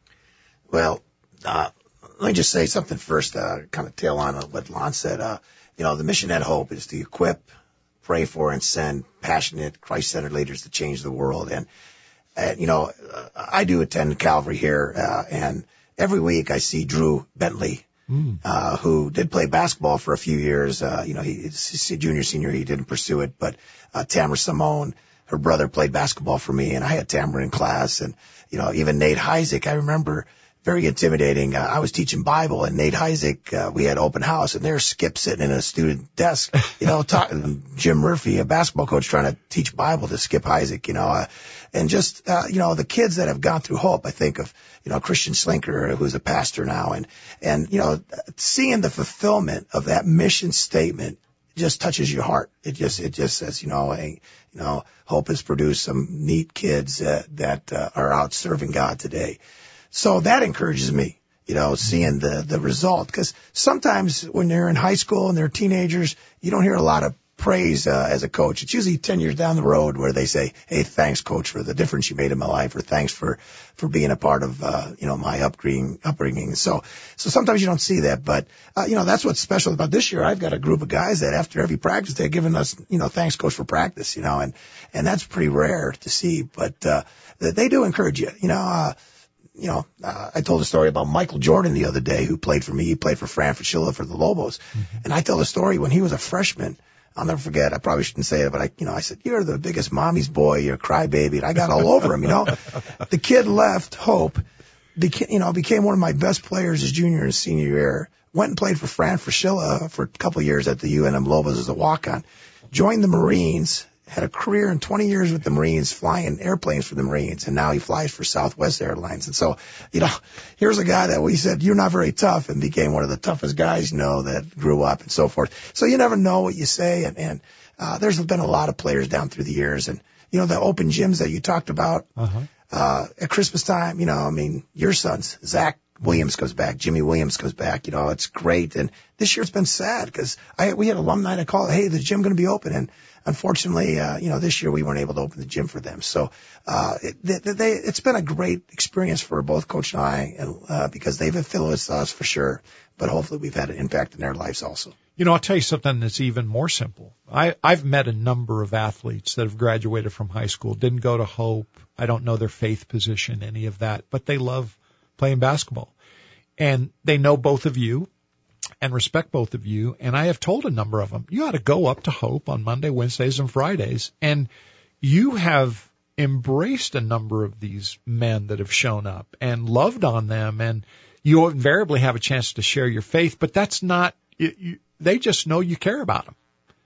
S3: Well, uh, let me just say something first, uh, kind of tail on what Lon said. Uh, you know, the mission at Hope is to equip, pray for, and send passionate, Christ-centered leaders to change the world. And Uh, you know, I do attend Calvary here, uh, and every week I see Drew Bentley, mm. uh, who did play basketball for a few years. Uh, you know, he, he's junior, senior, he didn't pursue it, but, uh, Tamara Simone, her brother played basketball for me, and I had Tamara in class, and, you know, even Nate Heisig, I remember very intimidating. Uh, I was teaching Bible, and Nate Heisig, uh, we had open house, and there's Skip sitting in a student desk, you know, talking, Jim Murphy, a basketball coach, trying to teach Bible to Skip Heisig, you know, uh, and just, uh, you know, the kids that have gone through Hope, I think of, you know, Christian Slinker, who's a pastor now, and, and, you know, seeing the fulfillment of that mission statement just touches your heart. It just, it just says, you know, hey, you know, Hope has produced some neat kids uh, that uh, are out serving God today. So that encourages me, you know, seeing the, the result. Because sometimes when they're in high school and they're teenagers, you don't hear a lot of praise uh, as a coach. It's usually ten years down the road where they say, hey, thanks, coach, for the difference you made in my life, or thanks for, for being a part of, uh, you know, my upbringing, upbringing. So, so sometimes you don't see that. But, uh, you know, that's what's special about this year. I've got a group of guys that after every practice, they're giving us, you know, thanks, coach, for practice, you know, and, and that's pretty rare to see. But, uh, they do encourage you, you know, uh, You know, uh, I told a story about Michael Jordan the other day, who played for me. He played for Fran Fraschilla for the Lobos. Mm-hmm. And I tell the story when he was a freshman. I'll never forget. I probably shouldn't say it, but I, you know, I said, you're the biggest mommy's boy. You're a crybaby. And I got all over him, you know. The kid left Hope, beca- you know, became one of my best players his junior and senior year. Went and played for Fran Fraschilla for a couple of years at the U N M Lobos as a walk-on. Joined the Marines. Had a career in twenty years with the Marines, flying airplanes for the Marines, and now he flies for Southwest Airlines. And so, you know, here's a guy that we said, you're not very tough, and became one of the toughest guys, you know, that grew up and so forth. So you never know what you say, and, and uh, there's been a lot of players down through the years. And, you know, the open gyms that you talked about, uh-huh. uh, at Christmas time, you know, I mean, your sons, Zach Williams comes back, Jimmy Williams comes back, you know, it's great. And this year it's been sad because I, we had alumni that called, hey, the gym going to be open. And unfortunately, uh, you know, this year we weren't able to open the gym for them. So, uh, it, they, they, it's been a great experience for both Coach and I, and, uh, because they've influenced us for sure, but hopefully we've had an impact in their lives also.
S2: You know, I'll tell you something that's even more simple. I, I've met a number of athletes that have graduated from high school, didn't go to Hope. I don't know their faith position, any of that, but they love playing basketball. And they know both of you and respect both of you. And I have told a number of them, you ought to go up to Hope on Monday, Wednesdays, and Fridays. And you have embraced a number of these men that have shown up and loved on them. And you invariably have a chance to share your faith, but that's not, you, you, they just know you care about them,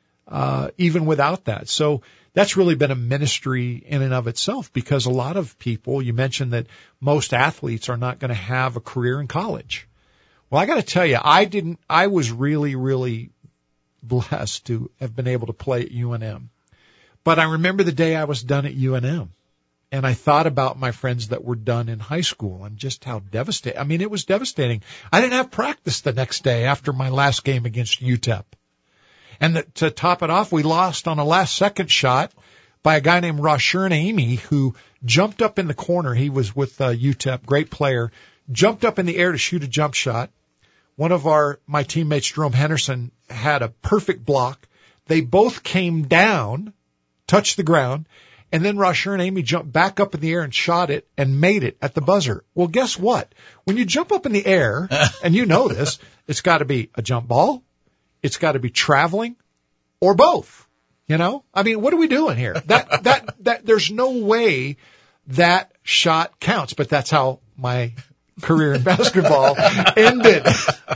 S2: uh, even without that. So that's really been a ministry in and of itself, because a lot of people, you mentioned that most athletes are not going to have a career in college. Well, I got to tell you, I didn't. I was really, really blessed to have been able to play at U N M. But I remember the day I was done at U N M, and I thought about my friends that were done in high school and just how devastating. I mean, it was devastating. I didn't have practice the next day after my last game against U T E P. And the, to top it off, we lost on a last-second shot by a guy named Rashern Amy, who jumped up in the corner. He was with uh, U T E P, great player, jumped up in the air to shoot a jump shot. One of our my teammates, Jerome Henderson, had a perfect block. They both came down, touched the ground, and then Rashern Amy jumped back up in the air and shot it and made it at the buzzer. Well, guess what? When you jump up in the air, and you know this, it's got to be a jump ball, it's got to be traveling, or both. You know? I mean, what are we doing here? That that that there's no way that shot counts, but that's how my career in basketball ended.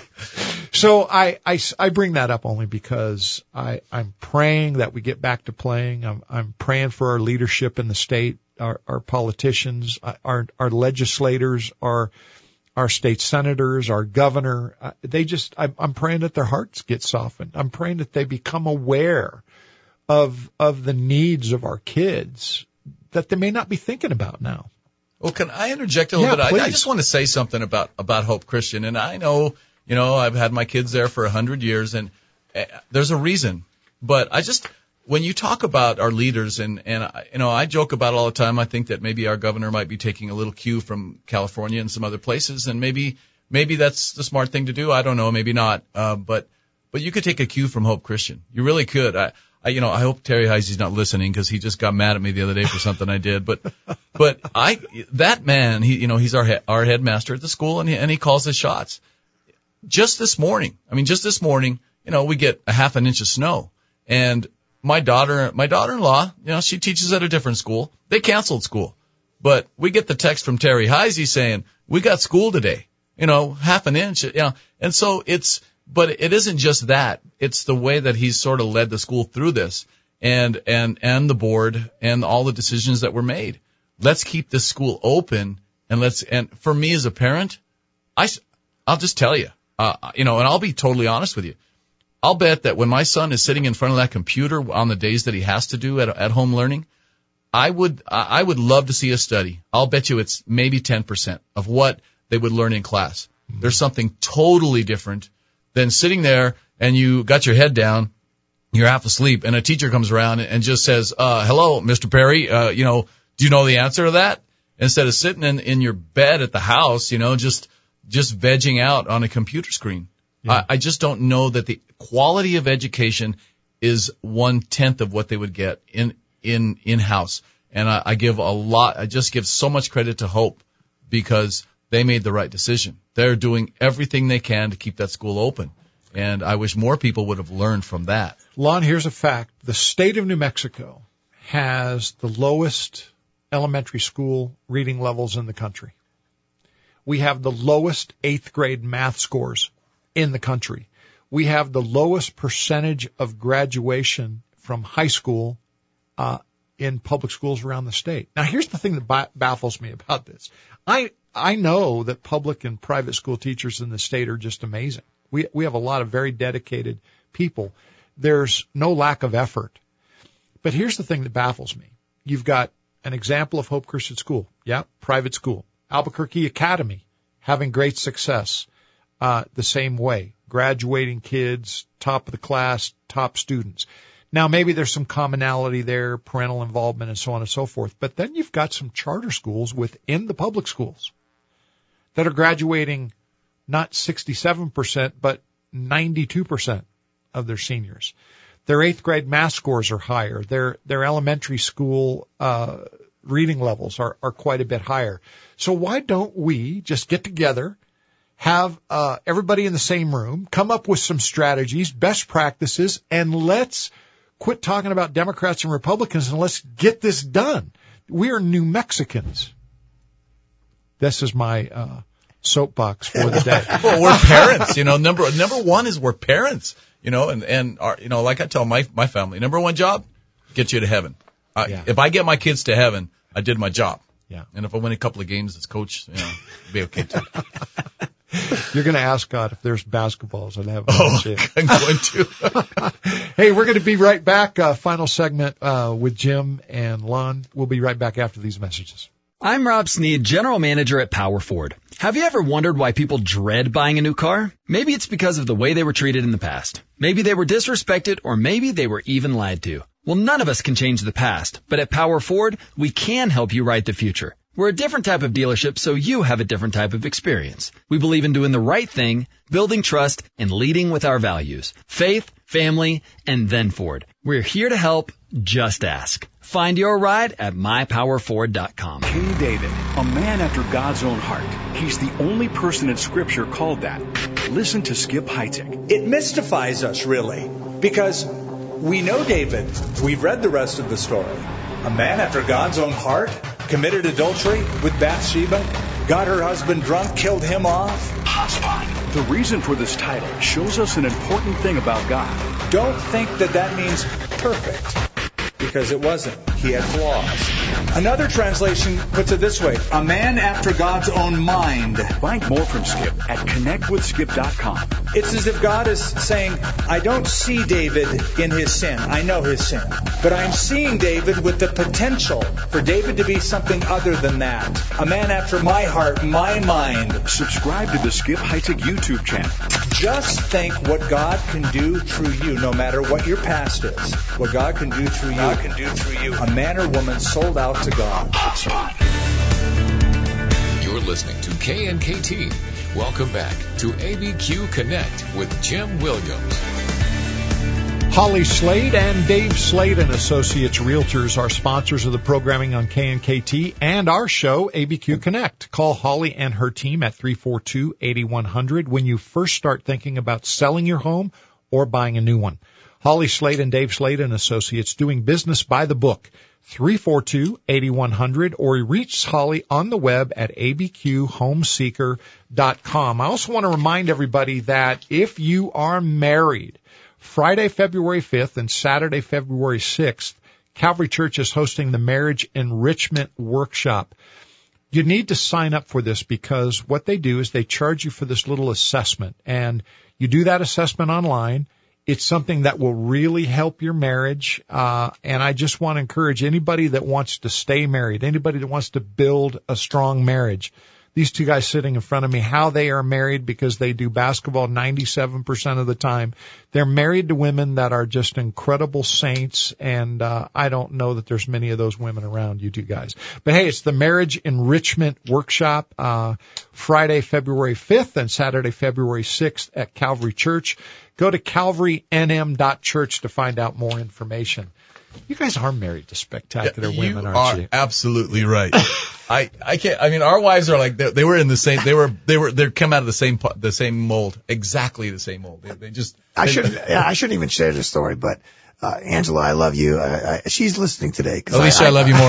S2: So I, I, I bring that up only because I, I'm praying that we get back to playing. I'm, I'm praying for our leadership in the state, our, our politicians, our, our legislators, our, our state senators, our governor. Uh, they just, I'm, I'm praying that their hearts get softened. I'm praying that they become aware of, of the needs of our kids that they may not be thinking about now.
S4: Well, can I interject a little
S2: yeah,
S4: bit? I, I just want to say something about, about Hope Christian. And I know, you know, I've had my kids there for a hundred years and uh, there's a reason. But I just, when you talk about our leaders and, and, uh, you know, I joke about it all the time. I think that maybe our governor might be taking a little cue from California and some other places. And maybe, maybe that's the smart thing to do. I don't know. Maybe not. Uh, but, but you could take a cue from Hope Christian. You really could. I, I, you know, I hope Terry Heisey's not listening because he just got mad at me the other day for something I did. But, but I, that man, he, you know, he's our he, our headmaster at the school, and he, and he calls his shots. Just this morning, I mean, just this morning, you know, we get a half an inch of snow, and my daughter, my daughter-in-law, you know, she teaches at a different school. They canceled school, but we get the text from Terry Heisey saying we got school today. You know, half an inch, you know, and so it's. But it isn't just that. It's the way that he's sort of led the school through this and, and, and the board and all the decisions that were made. Let's keep this school open and let's, and for me as a parent, I, I'll just tell you, uh, you know, and I'll be totally honest with you. I'll bet that when my son is sitting in front of that computer on the days that he has to do at, at home learning, I would, I would love to see a study. I'll bet you it's maybe ten percent of what they would learn in class. There's something totally different than sitting there and you got your head down, you're half asleep, and a teacher comes around and just says, uh, hello, Mister Perry, uh, you know, do you know the answer to that? Instead of sitting in, in your bed at the house, you know, just, just vegging out on a computer screen. Yeah. I, I just don't know that the quality of education is one tenth of what they would get in, in, in-house. And I, I give a lot, I just give so much credit to Hope because they made the right decision. They're doing everything they can to keep that school open. And I wish more people would have learned from that.
S2: Lon, here's a fact. The state of New Mexico has the lowest elementary school reading levels in the country. We have the lowest eighth grade math scores in the country. We have the lowest percentage of graduation from high school uh, in public schools around the state. Now, here's the thing that ba- baffles me about this. I I know that public and private school teachers in the state are just amazing. We we have a lot of very dedicated people. There's no lack of effort. But here's the thing that baffles me. You've got an example of Hope Christian School. Yeah, private school. Albuquerque Academy having great success. Uh, the same way. Graduating kids, top of the class, top students. Now, maybe there's some commonality there, parental involvement and so on and so forth. But then you've got some charter schools within the public schools that are graduating not sixty-seven percent, but ninety-two percent of their seniors. Their eighth grade math scores are higher. Their, their elementary school, uh, reading levels are, are quite a bit higher. So why don't we just get together, have, uh, everybody in the same room, come up with some strategies, best practices, and let's quit talking about Democrats and Republicans and let's get this done. We are New Mexicans. This is my, uh, soapbox for the day.
S4: Well, we're parents, you know, number, number one is we're parents, you know, and, and our, you know, like I tell my, my family, number one job, get you to heaven. Uh, yeah. If I get my kids to heaven, I did my job.
S2: Yeah.
S4: And if I win a couple of games as coach, you know, it'll be okay too.
S2: You're going to ask God if there's basketballs and have
S4: Oh,
S2: it.
S4: I'm going to.
S2: Hey, we're going to be right back. Uh, final segment uh, with Jim and Lon. We'll be right back after these messages.
S5: I'm Rob Sneed, General Manager at Power Ford. Have you ever wondered why people dread buying a new car? Maybe it's because of the way they were treated in the past. Maybe they were disrespected, or maybe they were even lied to. Well, none of us can change the past, but at Power Ford, we can help you write the future. We're a different type of dealership, so you have a different type of experience. We believe in doing the right thing, building trust, and leading with our values. Faith, family, and then Ford. We're here to help. Just ask. Find your ride at my power ford dot com.
S14: King David, a man after God's own heart. He's the only person in Scripture called that. Listen to Skip Heitzig.
S15: It mystifies us, really, because we know David. We've read the rest of the story. A man after God's own heart committed adultery with Bathsheba, got her husband drunk, killed him off.
S14: Hotspot. The reason for this title shows us an important thing about God.
S15: Don't think that that means perfect, because it wasn't. He had flaws. Another translation puts it this way: a man after God's own mind.
S14: Find more from Skip at connect with skip dot com.
S15: It's as if God is saying, I don't see David in his sin. I know his sin. But I'm seeing David with the potential for David to be something other than that. A man after my heart, my mind.
S14: Subscribe to the Skip Heitzig YouTube channel.
S15: Just think what God can do through you, no matter what your past is. What God can do through you. God can do through you. A man or woman sold out to God.
S1: You're listening to K N K T. Welcome back to A B Q Connect with Jim Williams.
S2: Holly Slade and Dave Slade and Associates Realtors are sponsors of the programming on K N K T and our show, A B Q Connect. Call Holly and her team at three four two, eight one zero zero when you first start thinking about selling your home or buying a new one. Holly Slade and Dave Slade and Associates, doing business by the book. three four two, eight one zero zero or reach Holly on the web at a b q home seeker dot com. I also want to remind everybody that if you are married, Friday, February fifth and Saturday, February sixth, Calvary Church is hosting the Marriage Enrichment Workshop. You need to sign up for this because what they do is they charge you for this little assessment, and you do that assessment online. It's something that will really help your marriage, uh, and I just want to encourage anybody that wants to stay married, anybody that wants to build a strong marriage. These two guys sitting in front of me, how they are married, because they do basketball ninety-seven percent of the time. They're married to women that are just incredible saints, and uh, I don't know that there's many of those women around, you two guys. But hey, it's the Marriage Enrichment Workshop, uh, Friday, February fifth and Saturday, February sixth at Calvary Church. Go to calvary n m dot church to find out more information. You guys are married to spectacular
S4: yeah,
S2: women,
S4: you
S2: aren't
S4: are
S2: you?
S4: Absolutely right. I, I can't, I mean, our wives are like, they, they were in the same, they were, they were, they come out of the same, the same mold, exactly the same mold. They, they just,
S3: I
S4: they,
S3: shouldn't, yeah, I shouldn't even share this story, but, uh, Angela, I love you. I, I, she's listening today.
S4: At least I, I, I love you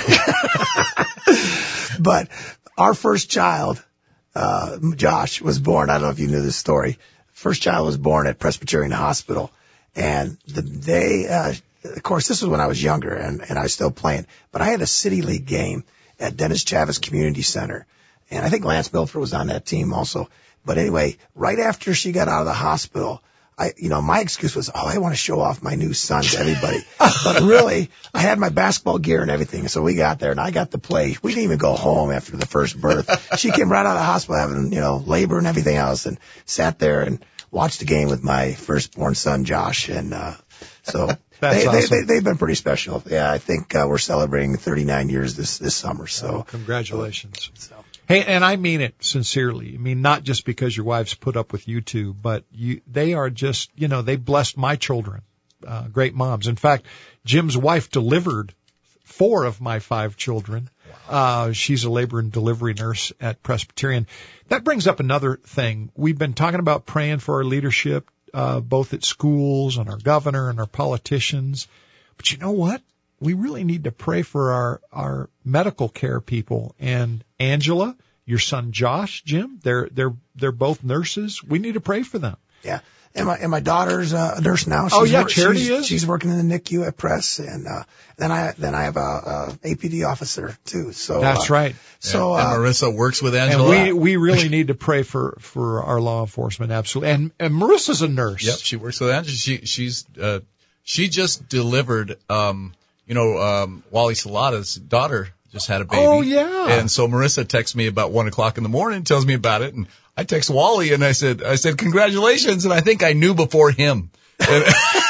S3: more. But our first child, uh, Josh, was born. I don't know if you knew this story. First child was born at Presbyterian Hospital, and the day, uh, of course, this was when I was younger and, and I was still playing, but I had a City League game at Dennis Chavis Community Center. And I think Lance Milford was on that team also. But anyway, right after she got out of the hospital, I, you know, my excuse was, oh, I want to show off my new son to everybody. But really, I had my basketball gear and everything. So we got there and I got to play. We didn't even go home after the first birth. She came right out of the hospital having, you know, labor and everything else, and sat there and watched the game with my firstborn son, Josh. And, uh, so. They,
S2: awesome.
S3: they, they, they've been pretty special. Yeah, I think uh, we're celebrating thirty-nine years this this summer. So
S2: oh, congratulations. So. Hey, and I mean it sincerely. I mean, not just because your wives put up with you two, but you, they are just, you know, they blessed my children. Uh, great moms. In fact, Jim's wife delivered four of my five children. Wow. Uh, she's a labor and delivery nurse at Presbyterian. That brings up another thing. We've been talking about praying for our leadership, Uh, both at schools and our governor and our politicians. But you know what? We really need to pray for our, our medical care people. And Angela, your son Josh, Jim, they're, they're, they're both nurses. We need to pray for them.
S3: Yeah. And my and my daughter's uh, a nurse now. She's
S2: oh yeah,
S3: work,
S2: Charity
S3: she's,
S2: is.
S3: She's working in the N I C U at Press, and uh, then I then I have a, a A P D officer too. So
S2: that's
S3: uh,
S2: right.
S3: So
S4: and,
S3: uh,
S4: and Marissa works with Angela.
S2: And we we really need to pray for for our law enforcement, absolutely. And and Marissa's a nurse.
S4: Yep, she works with Angela. She she's uh, she just delivered um you know um Wally Salada's daughter just had a baby.
S2: Oh yeah.
S4: And so Marissa texts me about one o'clock in the morning, tells me about it, and I text Wally and I said I said congratulations, and I think I knew before him. And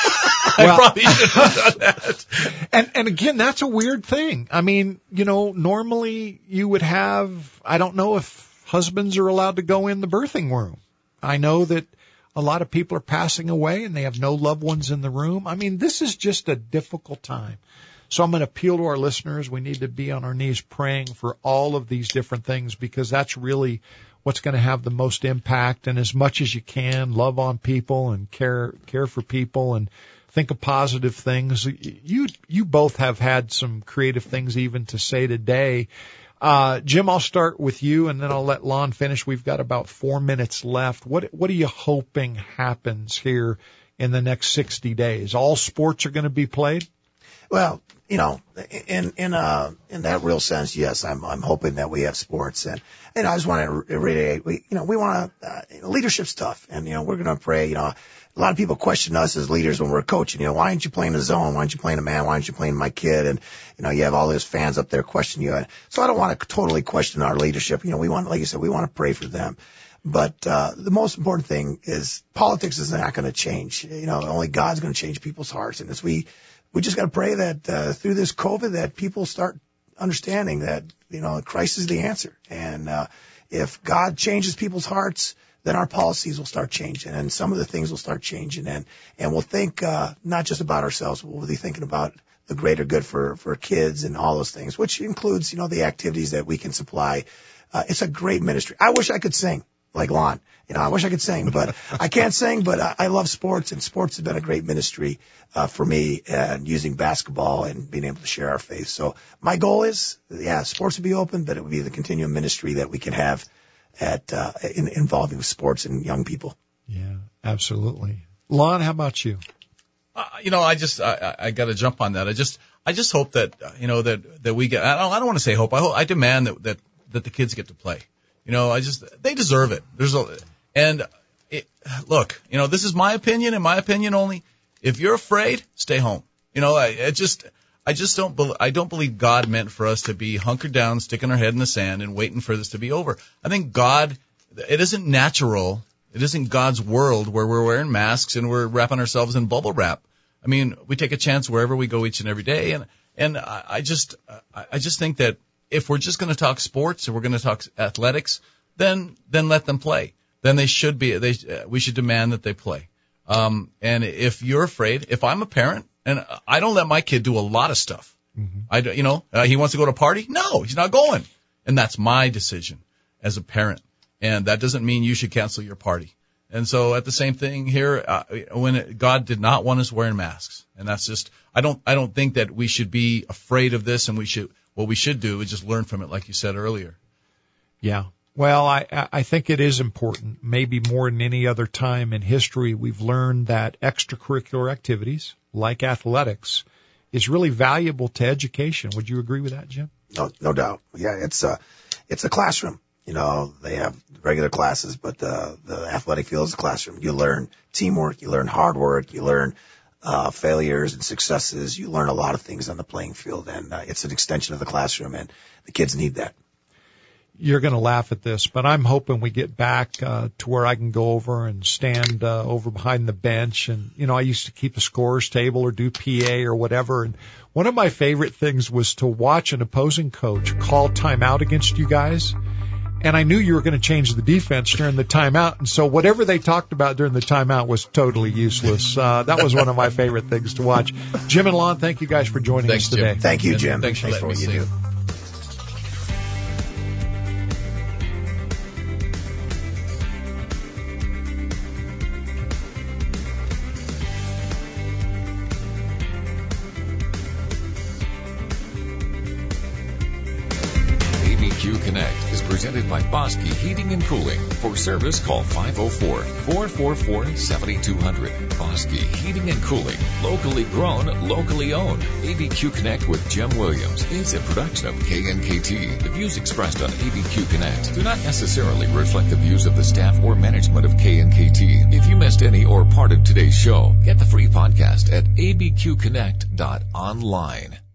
S4: I
S2: well,
S4: probably should have done that.
S2: And and again, that's a weird thing. I mean, you know, normally you would have, I don't know if husbands are allowed to go in the birthing room. I know that a lot of people are passing away and they have no loved ones in the room. I mean, this is just a difficult time. So I'm going to appeal to our listeners. We need to be on our knees praying for all of these different things, because that's really what's going to have the most impact. And as much as you can, love on people and care care for people and think of positive things. You you both have had some creative things even to say today. Uh, Jim, I'll start with you, and then I'll let Lon finish. We've got about four minutes left. What what are you hoping happens here in the next sixty days? All sports are going to be played?
S3: Well, you know, in in uh in that real sense, yes, I'm I'm hoping that we have sports, and and I just want to reiterate, we you know we want to uh, leadership stuff, and you know we're going to pray. You know, a lot of people question us as leaders when we're coaching. You know, why aren't you playing the zone? Why aren't you playing a man? Why aren't you playing my kid? And you know, you have all those fans up there questioning you. And so I don't want to totally question our leadership. You know, we want, like you said, we want to pray for them. But uh the most important thing is politics is not going to change. You know, only God's going to change people's hearts, and as we We just got to pray that uh, through this COVID that people start understanding that, you know, Christ is the answer. And uh, if God changes people's hearts, then our policies will start changing, and some of the things will start changing. And, and we'll think uh, not just about ourselves, but we'll be thinking about the greater good for, for kids and all those things, which includes, you know, the activities that we can supply. Uh, it's a great ministry. I wish I could sing like Lon. You know, I wish I could sing, but I can't sing, but I, I love sports, and sports has been a great ministry uh, for me, and using basketball and being able to share our faith. So my goal is, yeah, sports would be open, but it would be the continuum ministry that we can have at uh, in, involving sports and young people.
S2: Yeah, absolutely. Lon, how about you?
S4: Uh, you know, I just I, I got to jump on that. I just I just hope that uh, you know that that we get. I don't I don't want to say hope. I hope, I demand that that that the kids get to play. You know, I just they deserve it. There's a and it, look, you know, this is my opinion, and my opinion only. If you're afraid, stay home. You know, I, I just I just don't be, I don't believe God meant for us to be hunkered down, sticking our head in the sand, and waiting for this to be over. I think God, it isn't natural. It isn't God's world where we're wearing masks and we're wrapping ourselves in bubble wrap. I mean, we take a chance wherever we go each and every day, and and I, I just I just think that if we're just going to talk sports or we're going to talk athletics, then then let them play. Then they should be. They uh, we should demand that they play. Um, and if you're afraid, if I'm a parent and I don't let my kid do a lot of stuff, mm-hmm. I you know uh, he wants to go to a party, no, he's not going, and that's my decision as a parent. And that doesn't mean you should cancel your party. And so at the same thing here, uh, when it, God did not want us wearing masks, and that's just I don't I don't think that we should be afraid of this, and we should what we should do is just learn from it, like you said earlier.
S2: Yeah. Well, I, I think it is important, maybe more than any other time in history. We've learned that extracurricular activities like athletics is really valuable to education. Would you agree with that, Jim?
S3: No, no doubt. Yeah, it's a, it's a classroom. You know, they have regular classes, but the, the athletic field is a classroom. You learn teamwork, you learn hard work, you learn uh, failures and successes. You learn a lot of things on the playing field, and uh, it's an extension of the classroom, and the kids need that.
S2: You're going to laugh at this, but I'm hoping we get back uh, to where I can go over and stand uh, over behind the bench. And, you know, I used to keep a scorer's table or do P A or whatever. And one of my favorite things was to watch an opposing coach call timeout against you guys. And I knew you were going to change the defense during the timeout. And so whatever they talked about during the timeout was totally useless. Uh, that was one of my favorite things to watch. Jim and Lon, thank you guys for joining
S4: Thanks,
S2: us today.
S4: Jim.
S3: Thank you, Jim.
S4: Thanks,
S3: Thanks
S4: for
S3: for
S4: letting
S3: what
S4: me
S3: you
S4: sing.
S3: do.
S1: A B Q Connect is presented by Bosky Heating and Cooling. For service, call five oh four, four four four, seven two zero zero. Bosky Heating and Cooling. Locally grown, locally owned. A B Q Connect with Jim Williams is a production of K N K T. The views expressed on A B Q Connect do not necessarily reflect the views of the staff or management of K N K T. If you missed any or part of today's show, get the free podcast at a b q connect dot online.